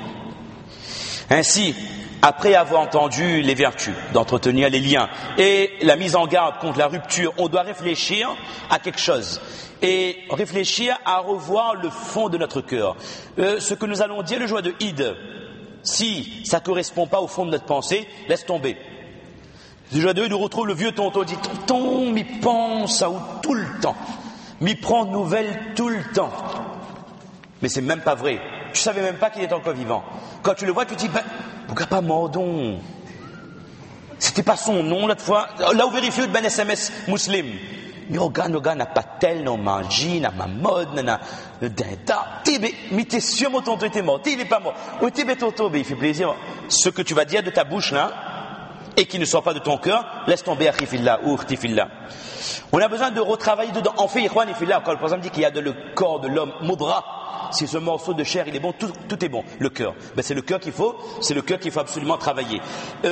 Speaker 1: Ainsi, après avoir entendu les vertus d'entretenir les liens et la mise en garde contre la rupture, on doit réfléchir à quelque chose et réfléchir à revoir le fond de notre cœur. Ce que nous allons dire le jour de Eid, si ça ne correspond pas au fond de notre pensée, laisse tomber. Le jour de Eid, on retrouve le vieux tonton, dit « Tonton, m'y pense à où tout le temps, m'y prend de nouvelles tout le temps. » Mais c'est même pas vrai. Tu savais même pas qu'il était encore vivant. Quand tu le vois, tu te dis, pourquoi pas Mordon? C'était pas son nom l'autre fois. Là où vérifier le SMS muslim. Yoga n'a pas tel, n'a mangi, n'a ma mode, n'a d'inta. Mais t'es sûr, mon tonton était mort. Il est pas mort. Il fait plaisir. Ce que tu vas dire de ta bouche là, et qui ne sort pas de ton cœur, laisse tomber akhi fillah ou ukhti fillah. On a besoin de retravailler dedans. En fait, ikhwan fillah, quand le prophète dit qu'il y a le corps de l'homme mudra, si ce morceau de chair il est bon, tout est bon, le cœur. C'est le cœur qu'il faut, absolument travailler.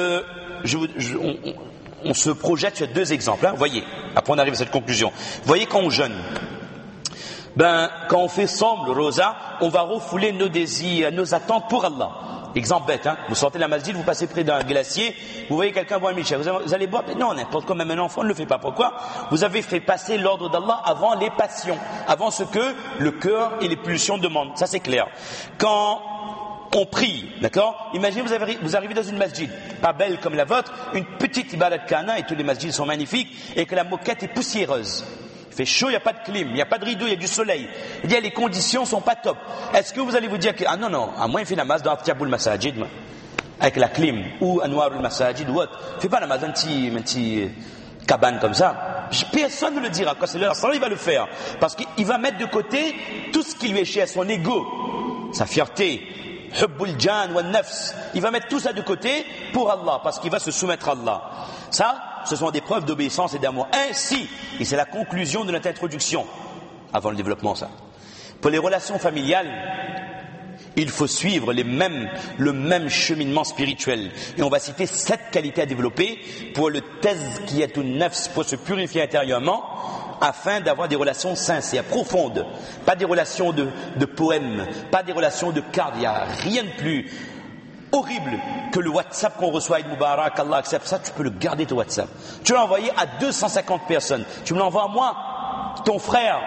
Speaker 1: On se projette sur deux exemples, hein. Voyez, après on arrive à cette conclusion. Voyez quand on jeûne, quand on fait semble rosa, on va refouler nos désirs, nos attentes pour Allah. Exemple bête, hein. Vous sortez de la masjid, vous passez près d'un glacier, vous voyez quelqu'un boire un michel, vous allez boire, non, n'importe quoi, même un enfant ne le fait pas. Pourquoi? Vous avez fait passer l'ordre d'Allah avant les passions, avant ce que le cœur et les pulsions demandent. Ça c'est clair. Quand on prie, d'accord? Imaginez vous arrivez dans une masjid, pas belle comme la vôtre, une petite ibadat kana, et tous les masjids sont magnifiques, et que la moquette est poussiéreuse. Il fait chaud, il n'y a pas de clim, il n'y a pas de rideau, il y a du soleil. Il y a les conditions sont pas top. Est-ce que vous allez vous dire que non, à moins il fait namaz dans Tiaboul Masajid avec la clim ou Anwarul Masajid ou autre. Fais pas namaz un petit cabane comme ça. Personne ne le dira. Quand c'est l'heure, il va le faire parce qu'il va mettre de côté tout ce qui lui est cher, son ego, sa fierté, hubbul jan wa nafs. Il va mettre tout ça de côté pour Allah parce qu'il va se soumettre à Allah. Ça, ce sont des preuves d'obéissance et d'amour. Ainsi, et c'est la conclusion de notre introduction, avant le développement ça. Pour les relations familiales, il faut suivre le même cheminement spirituel. Et on va citer 7 qualités à développer pour le tazkiyatun nafs, pour se purifier intérieurement, afin d'avoir des relations sincères, profondes. Pas des relations de poèmes, pas des relations de cartes. Il n'y a rien de plus horrible que le WhatsApp qu'on reçoit à Eid Mubarak, Allah accepte ça, tu peux le garder ton WhatsApp. Tu l'as envoyé à 250 personnes. Tu me l'envoies à moi, ton frère.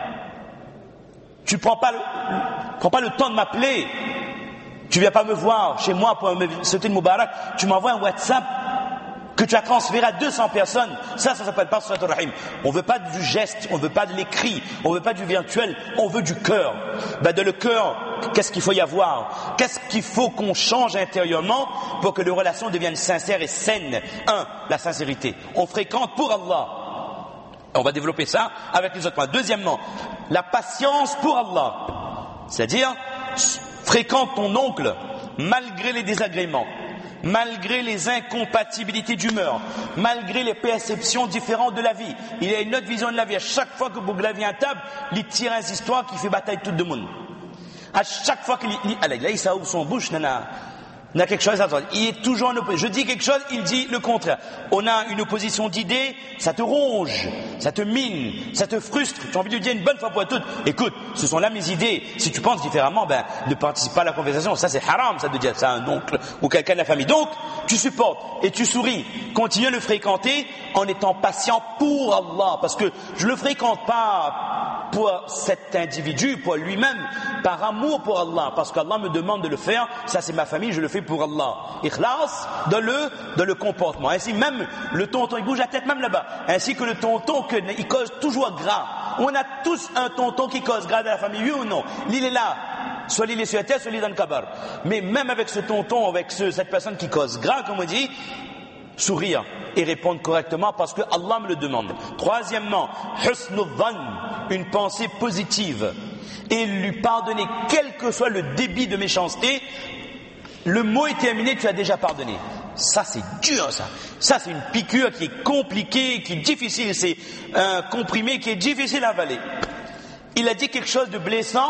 Speaker 1: Tu prends pas le temps de m'appeler. Tu viens pas me voir chez moi pour me souhaiter le Mubarak. Tu m'envoies un WhatsApp que tu as transféré à 200 personnes. Ça s'appelle pas Salatul Rahim. On veut pas du geste, on veut pas de l'écrit, on veut pas du virtuel, on veut du cœur. Dans le cœur, qu'est-ce qu'il faut y avoir? Qu'est-ce qu'il faut qu'on change intérieurement pour que les relations deviennent sincères et saines? 1. La sincérité. On fréquente pour Allah. On va développer ça avec les autres points. Deuxièmement, la patience pour Allah. C'est-à-dire, fréquente ton oncle malgré les désagréments. malgré les incompatibilités d'humeur, malgré les perceptions différentes de la vie. Il y a une autre vision de la vie. À chaque fois que Bougla vient à table, il tire une histoire qui fait bataille tout le monde. À chaque fois qu'il là, il s'ouvre son bouche, il y a quelque chose à dire. Il est toujours en opposition. Je dis quelque chose, il dit le contraire. On a une opposition d'idées, ça te ronge, ça te mine, ça te frustre. Tu as envie de dire une bonne fois pour toutes, écoute, ce sont là mes idées. Si tu penses différemment, ne participe pas à la conversation. Ça c'est haram, ça de dire ça à un oncle ou quelqu'un de la famille. Donc, tu supportes et tu souris. Continue à le fréquenter en étant patient pour Allah. Parce que je le fréquente pas pour cet individu, pour lui-même, par amour pour Allah. Parce qu'Allah me demande de le faire. Ça c'est ma famille, je le fais pour Allah. Ikhlas dans le comportement. Ainsi même le tonton, il bouge la tête même là-bas. Ainsi que le tonton il cause toujours gras. On a tous un tonton qui cause gras dans la famille, oui ou non? L'île est là. Soit l'île est sur la tête, soit l'île est dans le kabar. Mais même avec ce tonton, avec cette personne qui cause gras, comme on dit, sourire et répondre correctement parce que Allah me le demande. Troisièmement, husnul dhann, une pensée positive et lui pardonner quel que soit le débit de méchanceté. Le mot est terminé, tu as déjà pardonné. Ça c'est dur ça. Ça c'est une piqûre qui est compliquée, qui est difficile, c'est un comprimé qui est difficile à avaler. Il a dit quelque chose de blessant,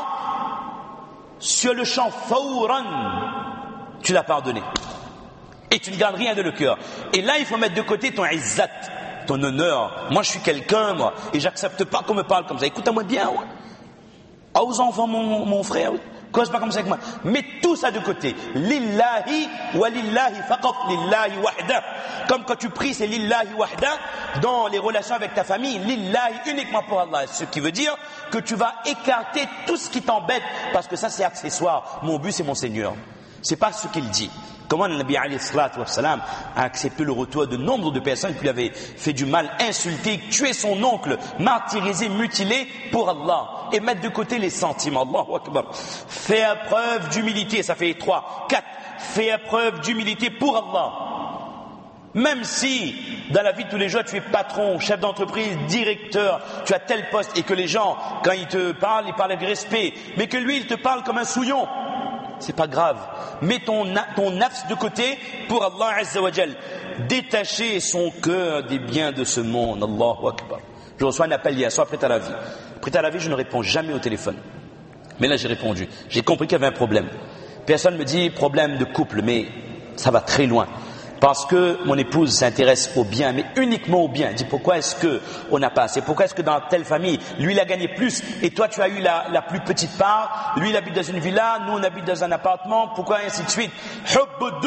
Speaker 1: sur le champ fawran, tu l'as pardonné. Et tu ne gardes rien de le cœur. Et là il faut mettre de côté ton izzat, ton honneur. Moi je suis quelqu'un, moi, et j'accepte pas qu'on me parle comme ça. Écoute-moi bien, ouais. Ah, aux enfants, mon frère, cause pas comme ça avec moi. Mets tout ça de côté. Lillahi wa lillahi faqat, lillahi wahda. Comme quand tu pries, c'est lillahi wahda. Dans les relations avec ta famille, lillahi uniquement pour Allah. Ce qui veut dire que tu vas écarter tout ce qui t'embête, parce que ça c'est accessoire. Mon but c'est mon Seigneur. C'est pas ce qu'il dit. Comment le Nabi alayhi salatu wa salam a accepté le retour de nombre de personnes qui lui avaient fait du mal, insulté, tué son oncle, martyrisé, mutilé pour Allah, et mettre de côté les sentiments. Allahu Akbar. Faire preuve d'humilité, ça fait 3, 4. Faire preuve d'humilité pour Allah. Même si dans la vie de tous les jours tu es patron, chef d'entreprise, directeur, tu as tel poste et que les gens, quand ils te parlent, ils parlent avec respect, mais que lui il te parle comme un souillon, c'est pas grave. Mets ton nafs de côté pour Allah Azza wa Jal. Détacher son cœur des biens de ce monde. Allahu Akbar. Je reçois un appel hier soir, prêt à la vie. Prêt à la vie, je ne réponds jamais au téléphone. Mais là j'ai répondu. J'ai compris qu'il y avait un problème. Personne me dit problème de couple, mais ça va très loin. Parce que mon épouse s'intéresse au bien, mais uniquement au bien. Elle dit pourquoi est-ce que on n'a pas assez? Pourquoi est-ce que dans telle famille, lui il a gagné plus et toi tu as eu la plus petite part? Lui il habite dans une villa, nous on habite dans un appartement. Pourquoi ainsi de suite? Hubb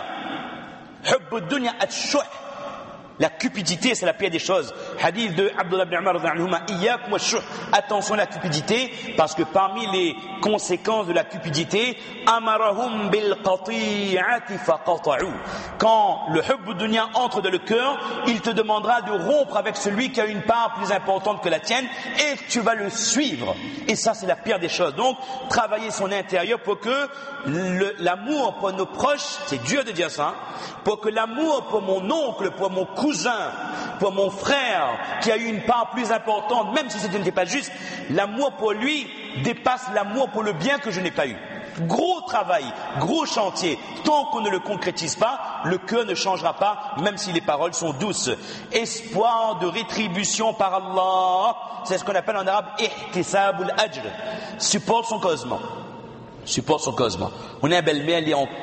Speaker 1: dunya at-shuh. La cupidité, c'est la pire des choses. Hadith de Abdullah ibn Umar radhiyallahu anhuma, iyyakum wash-shuh. Attention à la cupidité, parce que parmi les conséquences de la cupidité, amarahum bil qati'ati faqata'u. Quand le hubb dunya entre dans le cœur, il te demandera de rompre avec celui qui a une part plus importante que la tienne, et tu vas le suivre. Et ça, c'est la pire des choses. Donc, travailler son intérieur pour que l'amour pour nos proches, c'est dur de dire ça, hein, pour que l'amour pour mon oncle, pour mon cousin, pour mon frère qui a eu une part plus importante, même si ce n'était pas juste, l'amour pour lui dépasse l'amour pour le bien que je n'ai pas eu. Gros travail, gros chantier. Tant qu'on ne le concrétise pas, le cœur ne changera pas, même si les paroles sont douces. Espoir de rétribution par Allah, c'est ce qu'on appelle en arabe ihtisabul ajr. Supporte son causement. Supporte son causement. On a un belle-mère,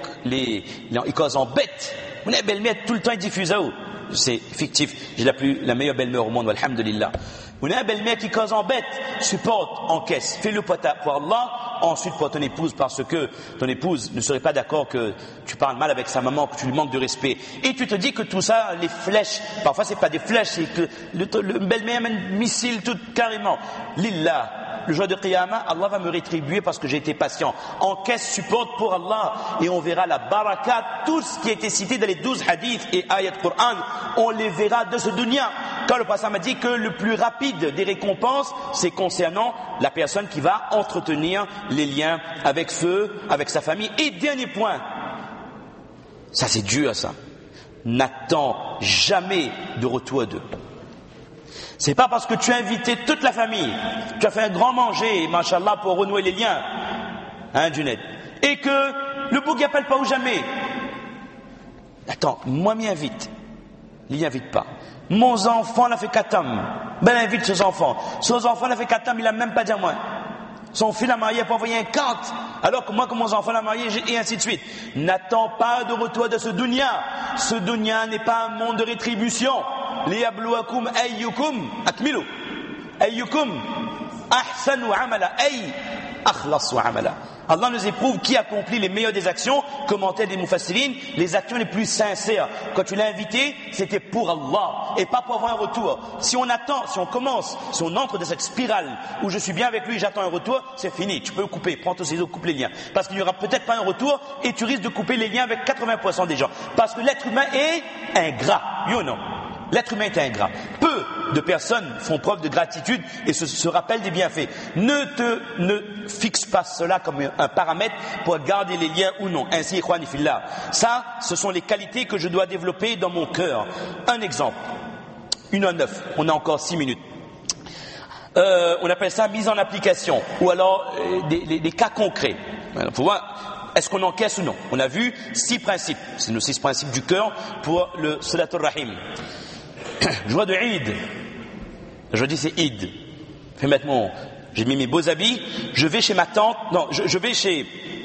Speaker 1: il cause en bête. On a un belle-mère, tout le temps il diffuse à haut. C'est fictif. J'ai la meilleure belle-mère au monde, alhamdulillah. On a un belle-mère qui cause en bête. Supporte, encaisse. Fais-le pour Allah. Ensuite pour ton épouse, parce que ton épouse ne serait pas d'accord que tu parles mal avec sa maman, que tu lui manques de respect. Et tu te dis que tout ça, les flèches, parfois c'est pas des flèches, c'est que le belle-mère mène missile tout carrément. Lillah. Le jour de Qiyamah, Allah va me rétribuer parce que j'ai été patient. Encaisse, supporte pour Allah, et on verra la baraka, tout ce qui a été cité dans les 12 hadiths et ayats Qur'an, on les verra de ce dunya. Quand le passage m'a dit que le plus rapide des récompenses, c'est concernant la personne qui va entretenir les liens avec sa famille. Et dernier point, ça c'est dur ça, n'attends jamais de retour d'eux. C'est pas parce que tu as invité toute la famille, tu as fait un grand manger, machallah, pour renouer les liens, hein, Junaid, et que le bouc appelle pas ou jamais. Attends, moi m'y invite. Il n'y invite pas. Mon enfant l'a fait katam. Ben invite ses enfants. Son enfant l'a fait katam, il n'a même pas dit à moi. Son fils l'a marié pour envoyer un carte. Alors que moi, comme mon enfant l'a marié, et ainsi de suite. N'attends pas de retour de ce dunya. Ce dunya n'est pas un monde de rétribution. Liyabluwakum ayyukum akmilu. Ayyukum ahsanu amala. Ay akhlasu amala. Allah nous éprouve qui accomplit les meilleures des actions, commentaire des mufassirines, les actions les plus sincères. Quand tu l'as invité, c'était pour Allah et pas pour avoir un retour. Si on attend, si on commence, si on entre dans cette spirale où je suis bien avec lui, j'attends un retour, c'est fini. Tu peux couper, prends ton ciseau, coupe les liens. Parce qu'il n'y aura peut-être pas un retour et tu risques de couper les liens avec 80% des gens. Parce que l'être humain est ingrat. You know. L'être humain est ingrat. Peu de personnes font preuve de gratitude et se rappellent des bienfaits. Ne fixe pas cela comme un paramètre pour garder les liens ou non. Ainsi, ikhwani fillah. Ça, ce sont les qualités que je dois développer dans mon cœur. Un exemple. 1:09. On a encore 6 minutes. On appelle ça mise en application. Ou alors des cas concrets. Il faut voir. Est-ce qu'on encaisse ou non? On a vu 6 principes. C'est nos 6 principes du cœur pour le Salatul Rahim. Joie de Eid. Je dis c'est Eid. Fais maintenant, j'ai mis mes beaux habits. Je vais chez ma tante. Non, je vais chez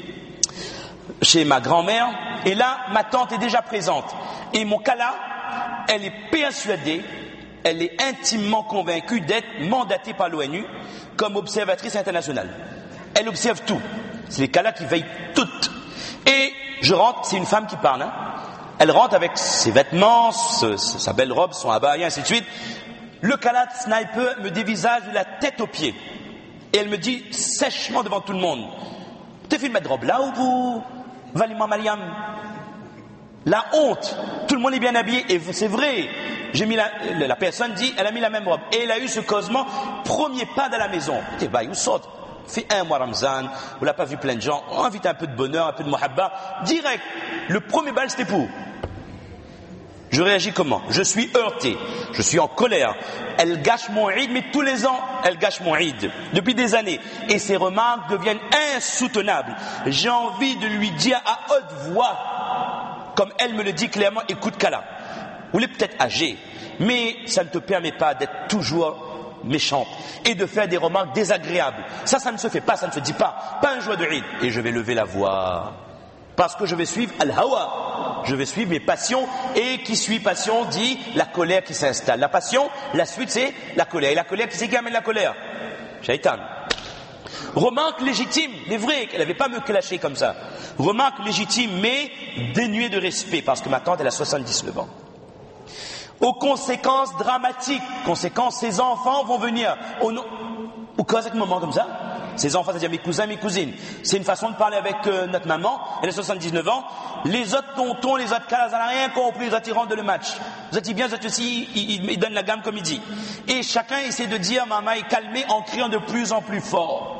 Speaker 1: ma grand-mère. Et là, ma tante est déjà présente. Et mon kala, elle est persuadée, elle est intimement convaincue d'être mandatée par l'ONU comme observatrice internationale. Elle observe tout. C'est les kalas qui veillent toutes. Et je rentre, c'est une femme qui parle. Hein. Elle rentre avec ses vêtements, sa belle robe, son abaya, ainsi de suite. Le kala sniper me dévisage de la tête aux pieds. Et elle me dit sèchement devant tout le monde, t'es fait mettre robe là ou vous Valima Mariam? La honte. Tout le monde est bien habillé. Et c'est vrai. J'ai mis la personne dit, elle a mis la même robe. Et elle a eu ce causement, premier pas dans la maison. T'es bah, où saute? Fait un mois Ramzan, on l'a pas vu plein de gens, on invite un peu de bonheur, un peu de muhabba, direct, le premier bal c'était pour. Je réagis comment? Je suis heurté, je suis en colère, elle gâche mon Eid, mais tous les ans, elle gâche mon Eid, depuis des années, et ses remarques deviennent insoutenables. J'ai envie de lui dire à haute voix, comme elle me le dit clairement, écoute Kala, vous l'êtes peut-être âgé, mais ça ne te permet pas d'être toujours méchante et de faire des remarques désagréables. Ça ne se fait pas, ça ne se dit pas. Pas un joie de Eid. Et je vais lever la voix. Parce que je vais suivre Al-Hawa. Je vais suivre mes passions. Et qui suit passion dit la colère qui s'installe. La passion, la suite c'est la colère. Et la colère, qui c'est qui amène la colère? Shaitan. Remarque légitime, mais vrai qu'elle n'avait pas me clasher comme ça. Remarque légitime, mais dénuée de respect. Parce que ma tante, elle a 79 ans. Aux conséquences dramatiques. Conséquences, ses enfants vont venir. Ou quoi, c'est un moment comme ça? Ses enfants, c'est-à-dire mes cousins, mes cousines. C'est une façon de parler avec notre maman. Elle a 79 ans. Les autres tontons, les autres calas, elle n'a rien compris. Les autres, ils rendent le match. Vous êtes bien, vous êtes aussi, ils donnent la gamme comme il dit. Et chacun essaie de dire, maman est calmée en criant de plus en plus fort.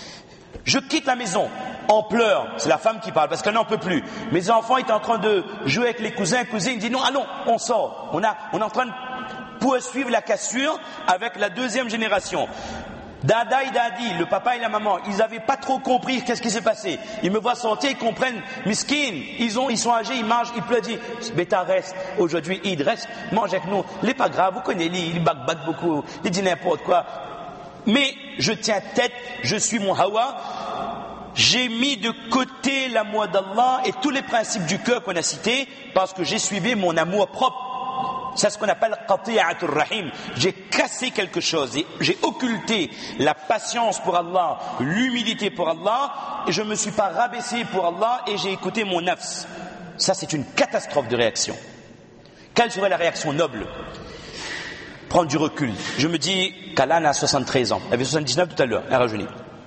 Speaker 1: Je quitte la maison en pleurs, c'est la femme qui parle parce qu'elle n'en peut plus. Mes enfants étaient en train de jouer avec les cousins, cousines, ils disent non, allons, on sort. On est en train de poursuivre la cassure avec la deuxième génération. Dada et Dadi, le papa et la maman, ils n'avaient pas trop compris qu'est-ce qui s'est passé. Ils me voient sortir, ils comprennent, miskin, ils sont âgés, ils mangent, ils pleurent, disent, Beta reste, aujourd'hui, il reste, mange avec nous. Il n'est pas grave, vous connaissez, il bac beaucoup, il dit n'importe quoi. Mais je tiens tête, je suis mon hawa, j'ai mis de côté l'amour d'Allah et tous les principes du cœur qu'on a cités parce que j'ai suivi mon amour propre. C'est ce qu'on appelle qati'atul rahim. J'ai cassé quelque chose, j'ai occulté la patience pour Allah, l'humilité pour Allah et je ne me suis pas rabaissé pour Allah et j'ai écouté mon nafs. Ça c'est une catastrophe de réaction. Quelle serait la réaction noble? Prendre du recul. Je me dis qu'Alan a 73 ans. Elle avait 79 tout à l'heure, elle rajeunit.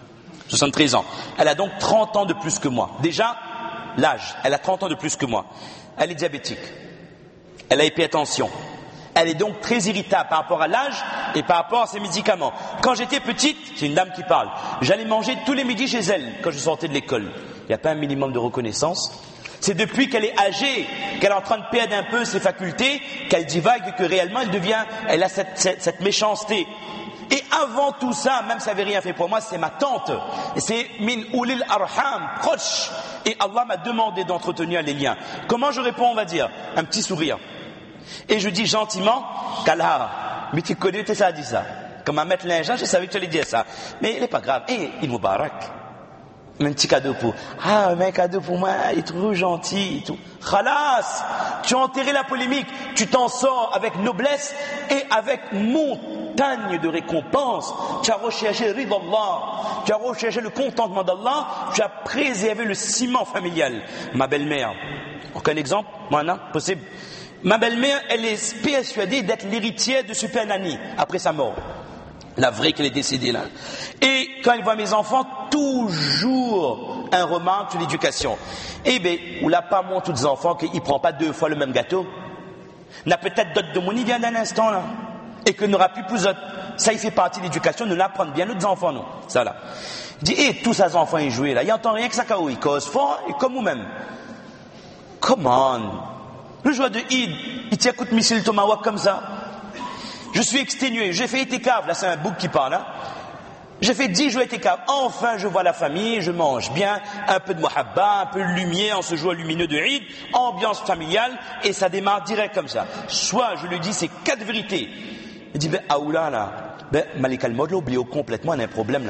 Speaker 1: 73 ans. Elle a donc 30 ans de plus que moi. Déjà, l'âge, elle a 30 ans de plus que moi. Elle est diabétique. Elle a hypertension. Elle est donc très irritable par rapport à l'âge et par rapport à ses médicaments. Quand j'étais petite, c'est une dame qui parle, j'allais manger tous les midis chez elle quand je sortais de l'école. Il n'y a pas un minimum de reconnaissance. C'est depuis qu'elle est âgée, qu'elle est en train de perdre un peu ses facultés, qu'elle divague et que réellement elle a cette méchanceté. Et avant tout ça, même si elle n'avait rien fait pour moi, c'est ma tante. C'est min ulil arham, proche. Et Allah m'a demandé d'entretenir les liens. Comment je réponds, on va dire? Un petit sourire. Et je dis gentiment, Kalha, mais tu connais, ça a dit ça. Comme à mettre linge, je savais que tu allais dire ça. Mais il n'est pas grave. Et il Moubarak. Un petit cadeau pour. Ah, mais un cadeau pour moi, il est trop gentil et tout. Khalas, tu as enterré la polémique, tu t'en sors avec noblesse et avec montagne de récompense. Tu as recherché le ridha d'Allah, tu as recherché le contentement d'Allah, tu as préservé le ciment familial. Ma belle-mère, aucun exemple, maintenant, possible. Ma belle-mère, elle est persuadée d'être l'héritière de Super Nanny après sa mort. La vraie qu'elle est décédée là. Et quand elle voit mes enfants, toujours un remarque sur l'éducation. Eh bien, ou là pas mon tous les enfants qu'il ne prend pas 2 fois le même gâteau. N'a peut-être d'autres de mon idée d'un instant là. Et que n'aura plus d'autres. Ça, il fait partie de l'éducation, nous l'apprendre bien nos enfants, non. Ça là. Il dit, eh, tous ces enfants, ils jouent là. Ils n'entendent rien que ça, ils causent fort, et comme vous-même. Come on. Le joueur de Eid, il tient coup de missile Tomahawk comme ça. Je suis exténué, j'ai fait itikaf, là c'est un bouc qui parle, hein. J'ai fait 10 jours itikaf, enfin je vois la famille, je mange bien, un peu de muhabba, un peu de lumière en ce jour lumineux de Eid, ambiance familiale, et ça démarre direct comme ça. Soit je lui dis c'est 4 vérités. Il dit, aoula là, Malik al-Mod l'a oublié complètement, on a un problème là.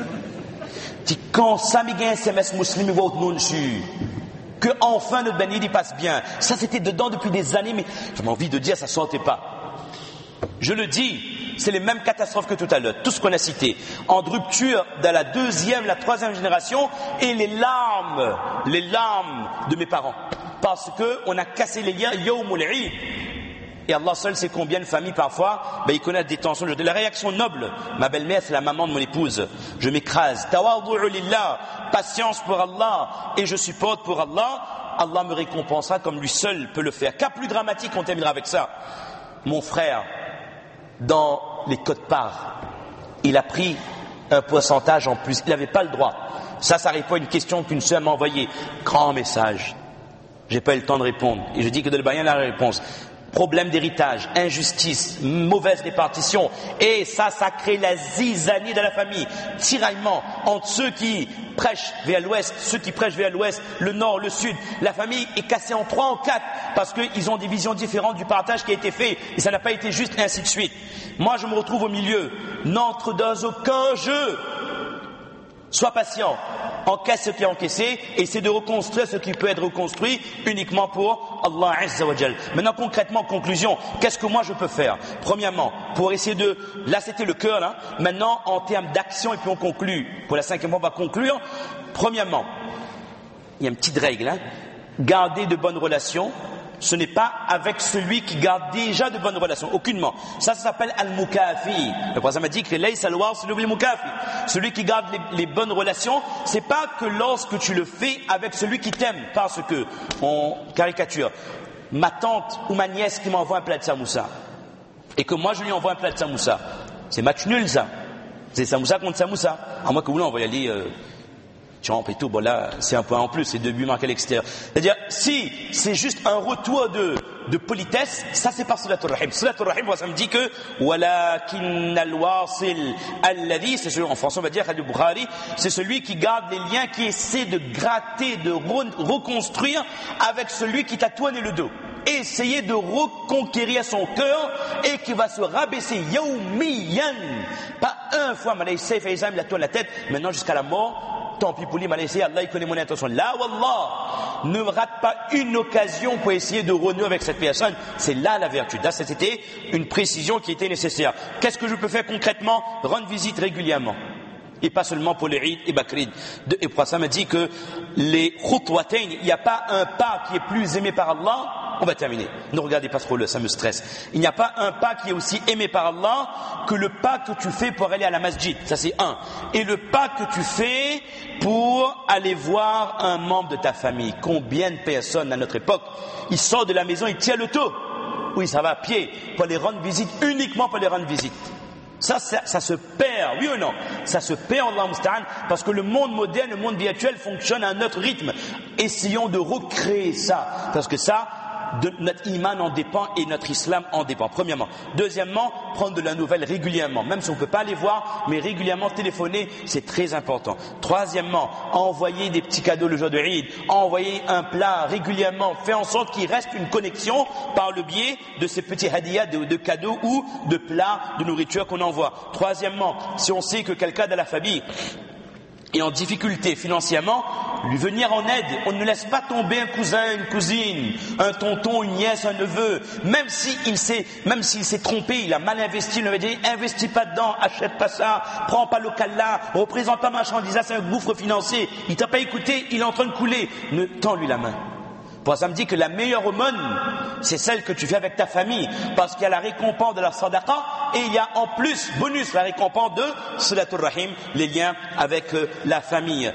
Speaker 1: Il dit, quand ça m'y gagne SMS musulman, il voit autre monde dessus. Que enfin notre Ben Eid passe bien. Ça c'était dedans depuis des années, mais j'ai envie de dire ça sortait pas. Je le dis, c'est les mêmes catastrophes que tout à l'heure, tout ce qu'on a cité, en rupture de la 2e, la 3e génération, et les larmes de mes parents, parce que on a cassé les liens Yawmul Eid. Et Allah seul sait combien de familles parfois, ils connaissent des tensions. La réaction noble, ma belle-mère c'est la maman de mon épouse, je m'écrase, tawaddu'u lillah, patience pour Allah, et je supporte pour Allah, Allah me récompensera comme lui seul peut le faire. Cas plus dramatique, on terminera avec ça. Mon frère, dans les quotes-parts, il a pris un pourcentage en plus, il n'avait pas le droit. Ça répond à une question qu'une sœur m'a envoyée. Grand message. J'ai pas eu le temps de répondre. Et je dis que de le bayan la réponse. Problème d'héritage, injustice, mauvaise répartition. Et ça crée la zizanie de la famille. Tiraillement entre ceux qui prêchent vers l'ouest, ceux qui prêchent vers l'ouest, le nord, le sud. La famille est cassée en 3, en 4, parce qu'ils ont des visions différentes du partage qui a été fait. Et ça n'a pas été juste, et ainsi de suite. Moi, je me retrouve au milieu. N'entre dans aucun jeu. Sois patient. Encaisse ce qui est encaissé et essaie de reconstruire ce qui peut être reconstruit uniquement pour Allah Azza wa Jal. Maintenant concrètement, conclusion, qu'est-ce que moi je peux faire? Premièrement, pour essayer de... Là c'était le cœur, là. Maintenant en termes d'action et puis on conclut. Pour la 5e fois on va conclure. Premièrement, il y a une petite règle, hein. Garder de bonnes relations. Ce n'est pas avec celui qui garde déjà de bonnes relations, aucunement. Ça s'appelle al-mukafi. Le prophète m'a dit que laysa al-wasil bil-mukafi. Celui qui garde les bonnes relations, c'est pas que lorsque tu le fais avec celui qui t'aime, parce que, on caricature, ma tante ou ma nièce qui m'envoie un plat de samoussa, et que moi je lui envoie un plat de samoussa, c'est match nul ça. C'est samoussa contre samoussa. À moins que vous l'envoyez aller... et tout, bon là, c'est un point en plus, c'est 2 buts marqués à l'extérieur. C'est-à-dire, si c'est juste un retour de politesse, ça c'est par Salatul Rahim. Salatul Rahim, ça me dit que, walakin al-wasil alladhi, c'est celui, en français on va dire, Khalil Bukhari, c'est celui qui garde les liens, qui essaie de gratter, de reconstruire avec celui qui t'a tourné le dos. Essayer de reconquérir son cœur et qui va se rabaisser yawmiyan. Pas un fois, Malay Seif et il a tourné la tête, maintenant jusqu'à la mort. Tant pis pour lui, Allah il connaît mon intention. Là, Wallah, ne rate pas une occasion pour essayer de renouer avec cette personne. C'est là la vertu. Là, c'était une précision qui était nécessaire. Qu'est-ce que je peux faire concrètement? Rendre visite régulièrement. Et pas seulement pour les Eid et Bakrid. Et pour ça, m'a dit que les khutwatain, il n'y a pas un pas qui est plus aimé par Allah. On va terminer. Ne regardez pas trop, ça me stresse. Il n'y a pas un pas qui est aussi aimé par Allah que le pas que tu fais pour aller à la masjid. Ça c'est un. Et le pas que tu fais pour aller voir un membre de ta famille. Combien de personnes à notre époque, ils sortent de la maison, ils tirent le taux. Oui, ça va à pied pour les rendre visite, uniquement pour les rendre visite. Ça se perd, oui ou non? Ça se perd, Allah musta'an, parce que le monde moderne, le monde virtuel fonctionne à un autre rythme. Essayons de recréer ça, parce que ça, notre iman en dépend et notre islam en dépend, premièrement. Deuxièmement, prendre de la nouvelle régulièrement, même si on ne peut pas les voir, mais régulièrement téléphoner, c'est très important. Troisièmement, envoyer des petits cadeaux le jour de Eid, envoyer un plat régulièrement, faire en sorte qu'il reste une connexion par le biais de ces petits hadiyas de cadeaux ou de plats, de nourriture qu'on envoie. Troisièmement, si on sait que quelqu'un de la famille est en difficulté financièrement, lui venir en aide. On ne laisse pas tomber un cousin, une cousine, un tonton, une nièce, un neveu. Même s'il s'est trompé, il a mal investi, il lui avait dit, investis pas dedans, achète pas ça, prends pas local là, représente pas marchandise, c'est un gouffre financier. Il t'a pas écouté, il est en train de couler. Ne tends-lui la main. Pour ça me dit que la meilleure aumône, c'est celle que tu fais avec ta famille, parce qu'il y a la récompense de la sadaqa et il y a en plus, bonus, la récompense de Silatul Rahim, les liens avec la famille.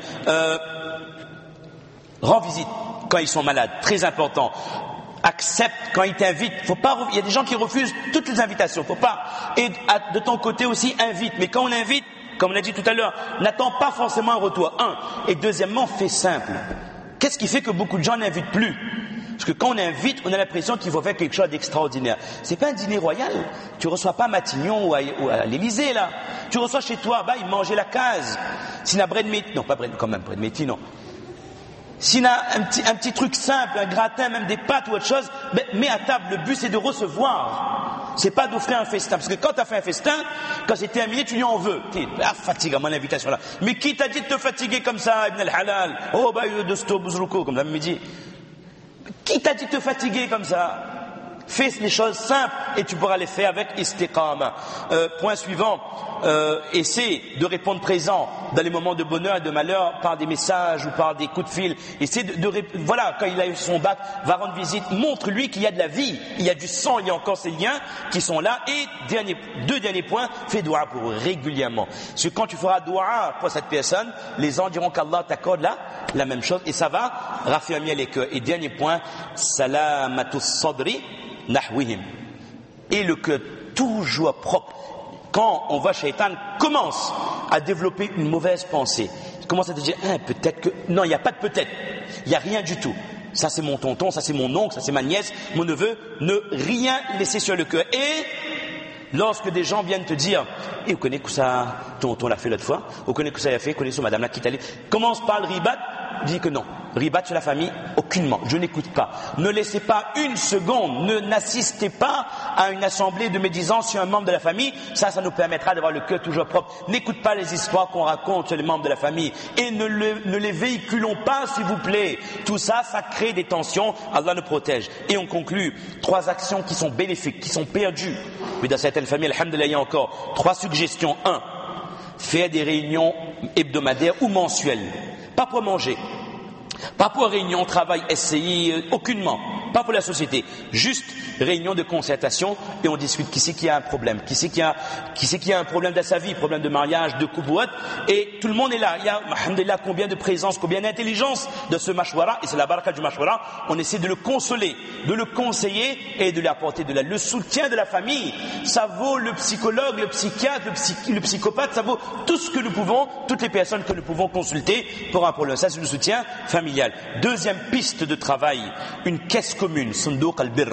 Speaker 1: Rends visite quand ils sont malades, très important. Accepte quand ils t'invitent. Il y a des gens qui refusent toutes les invitations. Faut pas. Et de ton côté aussi, invite. Mais quand on invite, comme on a dit tout à l'heure, n'attends pas forcément un retour. Et deuxièmement, fais simple. Qu'est-ce qui fait que beaucoup de gens n'invitent plus? Parce que quand on invite, on a l'impression qu'il faut faire quelque chose d'extraordinaire. C'est pas un dîner royal. Tu reçois pas Matignon ou à l'Élysée, là. Tu reçois chez toi, ils mangeaient la case. S'il y a bread meat, non, pas bread, quand même, bread meat, non. S'il y a un petit truc simple, un gratin, même des pâtes ou autre chose, mets à table. Le but, c'est de recevoir. C'est pas d'offrir un festin. Parce que quand tu as fait un festin, quand c'est terminé, tu lui en veux. Fatigue à mon invitation là. Mais qui t'a dit de te fatiguer comme ça, Ibn al-Halal? De sto bouzrouko, comme ça me dit. Qui t'a dit de te fatiguer comme ça? Fais les choses simples et tu pourras les faire avec istiqama. Point suivant, essaie de répondre présent dans les moments de bonheur et de malheur par des messages ou par des coups de fil. Essaie voilà, quand il a eu son bac, va rendre visite, montre-lui qu'il y a de la vie, il y a du sang, il y a encore ces liens qui sont là. Et deux derniers points, fais dua pour eux régulièrement. Parce que quand tu feras dua pour cette personne, les gens diront qu'Allah t'accorde la même chose et ça va raffermir les cœurs. Et dernier point, salamatus sadri nahwihim. Et le cœur toujours propre. Quand on voit Shaitan commence à développer une mauvaise pensée, il commence à te dire peut-être que... Non, il n'y a pas de peut-être. Il n'y a rien du tout. Ça c'est mon tonton, ça c'est mon oncle, ça c'est ma nièce, mon neveu. Ne rien laisser sur le cœur. Et lorsque des gens viennent te dire vous connaissez que ça, tonton l'a fait l'autre fois, vous connaissez que ça a fait, vous connaissez madame là qui t'a dit, commence par le ribat, dis que non. Ribat sur la famille, aucunement. Je n'écoute pas. Ne laissez pas une seconde, n'assistez pas à une assemblée de médisance sur un membre de la famille. Ça nous permettra d'avoir le cœur toujours propre. N'écoute pas les histoires qu'on raconte sur les membres de la famille. Et ne les véhiculons pas, s'il vous plaît. Tout ça, ça crée des tensions. Allah nous protège. Et on conclut 3 actions qui sont bénéfiques, qui sont perdues. Mais dans certaines familles, alhamdoulilah, il y a encore 3 suggestions. 1. Faire des réunions hebdomadaires ou mensuelles. Pas pour manger. Pas pour réunion, travail, SCI, aucunement. Pas pour la société. Juste réunion de concertation et on discute qui c'est qui a un problème, qui c'est qui a un problème dans sa vie, problème de mariage, de couple ou autre. Et tout le monde est là. Il y a, alhamdoulilah, combien de présence, combien d'intelligence de ce mashwara. Et c'est la baraka du mashwara. On essaie de le consoler, de le conseiller et de lui apporter le soutien de la famille. Ça vaut le psychologue, le psychiatre, le psychopathe. Ça vaut tout ce que nous pouvons, toutes les personnes que nous pouvons consulter pour un problème. Ça, c'est le soutien familial. Deuxième piste de travail, une caisse commune, Sunduq al-Birr.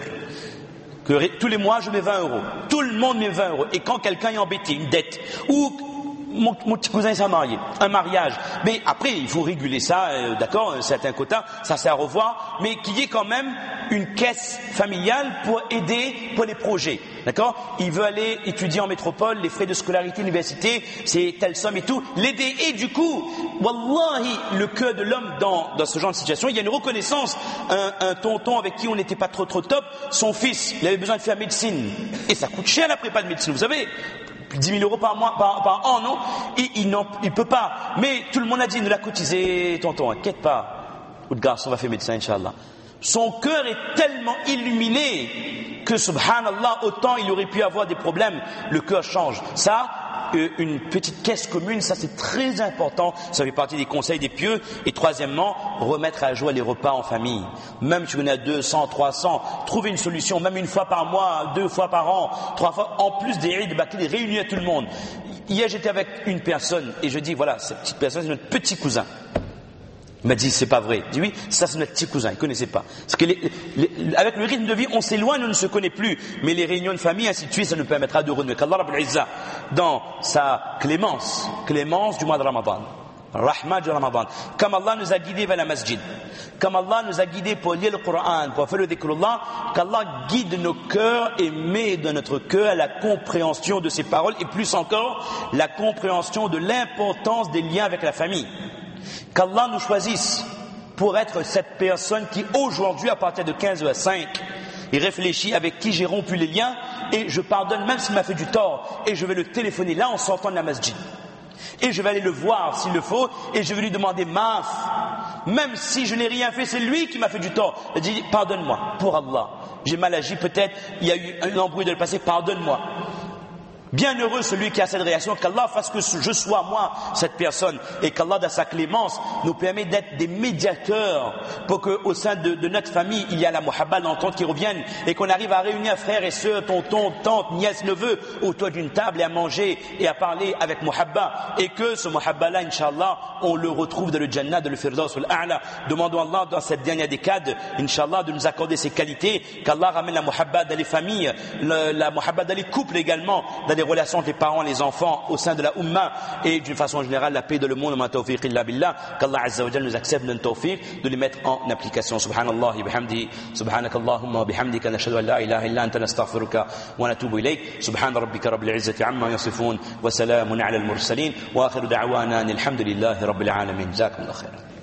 Speaker 1: Tous les mois, je mets 20 €. Tout le monde met 20 €. Et quand quelqu'un est embêté, une dette, ou mon petit cousin s'est marié, un mariage, mais après, il faut réguler ça, d'accord, un certain quota, ça c'est à revoir, mais qu'il y ait quand même une caisse familiale pour aider pour les projets, d'accord. Il veut aller étudier en métropole, les frais de scolarité, université, c'est telle somme et tout, l'aider. Et du coup, wallahi, le cœur de l'homme dans ce genre de situation, il y a une reconnaissance. Un tonton avec qui on n'était pas trop top, son fils, il avait besoin de faire médecine, et ça coûte cher la prépa de médecine, vous savez. 10 000 € par mois, par an, non? Il peut pas. Mais tout le monde a dit, ne l'a cotisé, tonton, inquiète pas. Ou de garçon va faire médecin, Inch'Allah. Son cœur est tellement illuminé que, subhanallah, autant il aurait pu avoir des problèmes, le cœur change. Ça, une petite caisse commune, ça c'est très important, ça fait partie des conseils des pieux. Et troisièmement, remettre à jour les repas en famille. Même si on a 200, 300, trouver une solution, même une fois par mois, 2 fois par an, 3 fois, en plus des Eid, réunir tout le monde. Hier j'étais avec une personne et je dis voilà, cette petite personne c'est notre petit cousin. Il m'a dit c'est pas vrai. Je dis oui, ça c'est notre petit cousin, il ne connaissait pas. Parce que avec le rythme de vie, on s'éloigne, on ne se connaît plus. Mais les réunions de famille, ainsi de suite, ça nous permettra de renouer. Qu'Allah Rabbul Izza, dans sa clémence du mois de Ramadan, Rahma du Ramadan, comme Allah nous a guidés vers la masjid, comme Allah nous a guidés pour lire le Coran, pour faire le dhikrullah, qu'Allah guide nos cœurs et met dans notre cœur la compréhension de ces paroles et plus encore la compréhension de l'importance des liens avec la famille. Qu'Allah nous choisisse pour être cette personne qui aujourd'hui, à partir de 15h05, il réfléchit avec qui j'ai rompu les liens et je pardonne même s'il m'a fait du tort et je vais le téléphoner là en sortant de la masjid. Et je vais aller le voir s'il le faut et je vais lui demander maaf. Même si je n'ai rien fait, c'est lui qui m'a fait du tort. Je dis pardonne-moi pour Allah. J'ai mal agi peut-être, il y a eu un embrouille de le passé, pardonne-moi. Bienheureux celui qui a cette réaction, qu'Allah fasse que je sois moi cette personne et qu'Allah dans sa clémence nous permet d'être des médiateurs pour qu'au sein de notre famille il y a la muhabba, l'entente qui revienne et qu'on arrive à réunir frères et sœurs, tonton, tante, nièce, neveu autour d'une table et à manger et à parler avec muhabba et que ce muhabba là, Inch'Allah, on le retrouve dans le Jannah, dans le Firdaus al-A'la. Demandons à Allah dans cette dernière décade, Inch'Allah, de nous accorder ces qualités, qu'Allah ramène la muhabba dans les familles, la muhabba dans les couples également, dans les relations entre les parents et les enfants au sein de la Ummah et d'une façon générale la paix de le monde. Ma tawfiq illa billah. Qu'Allah Azza wa Jalla nous accepte notre tawfiq de les mettre en application. Subhanallah wa bihamdihi, subhanakallahumma wa bihamdika, nashhadu an la ilaha illa anta, nastaghfiruka wa natubu ilayk. Subhana rabbika rabbil izzati amma yasifun wa salamun ala al mursalin wa akhiru da'wana alhamdulillahi rabbil alamin. Jazakumullahu khairan.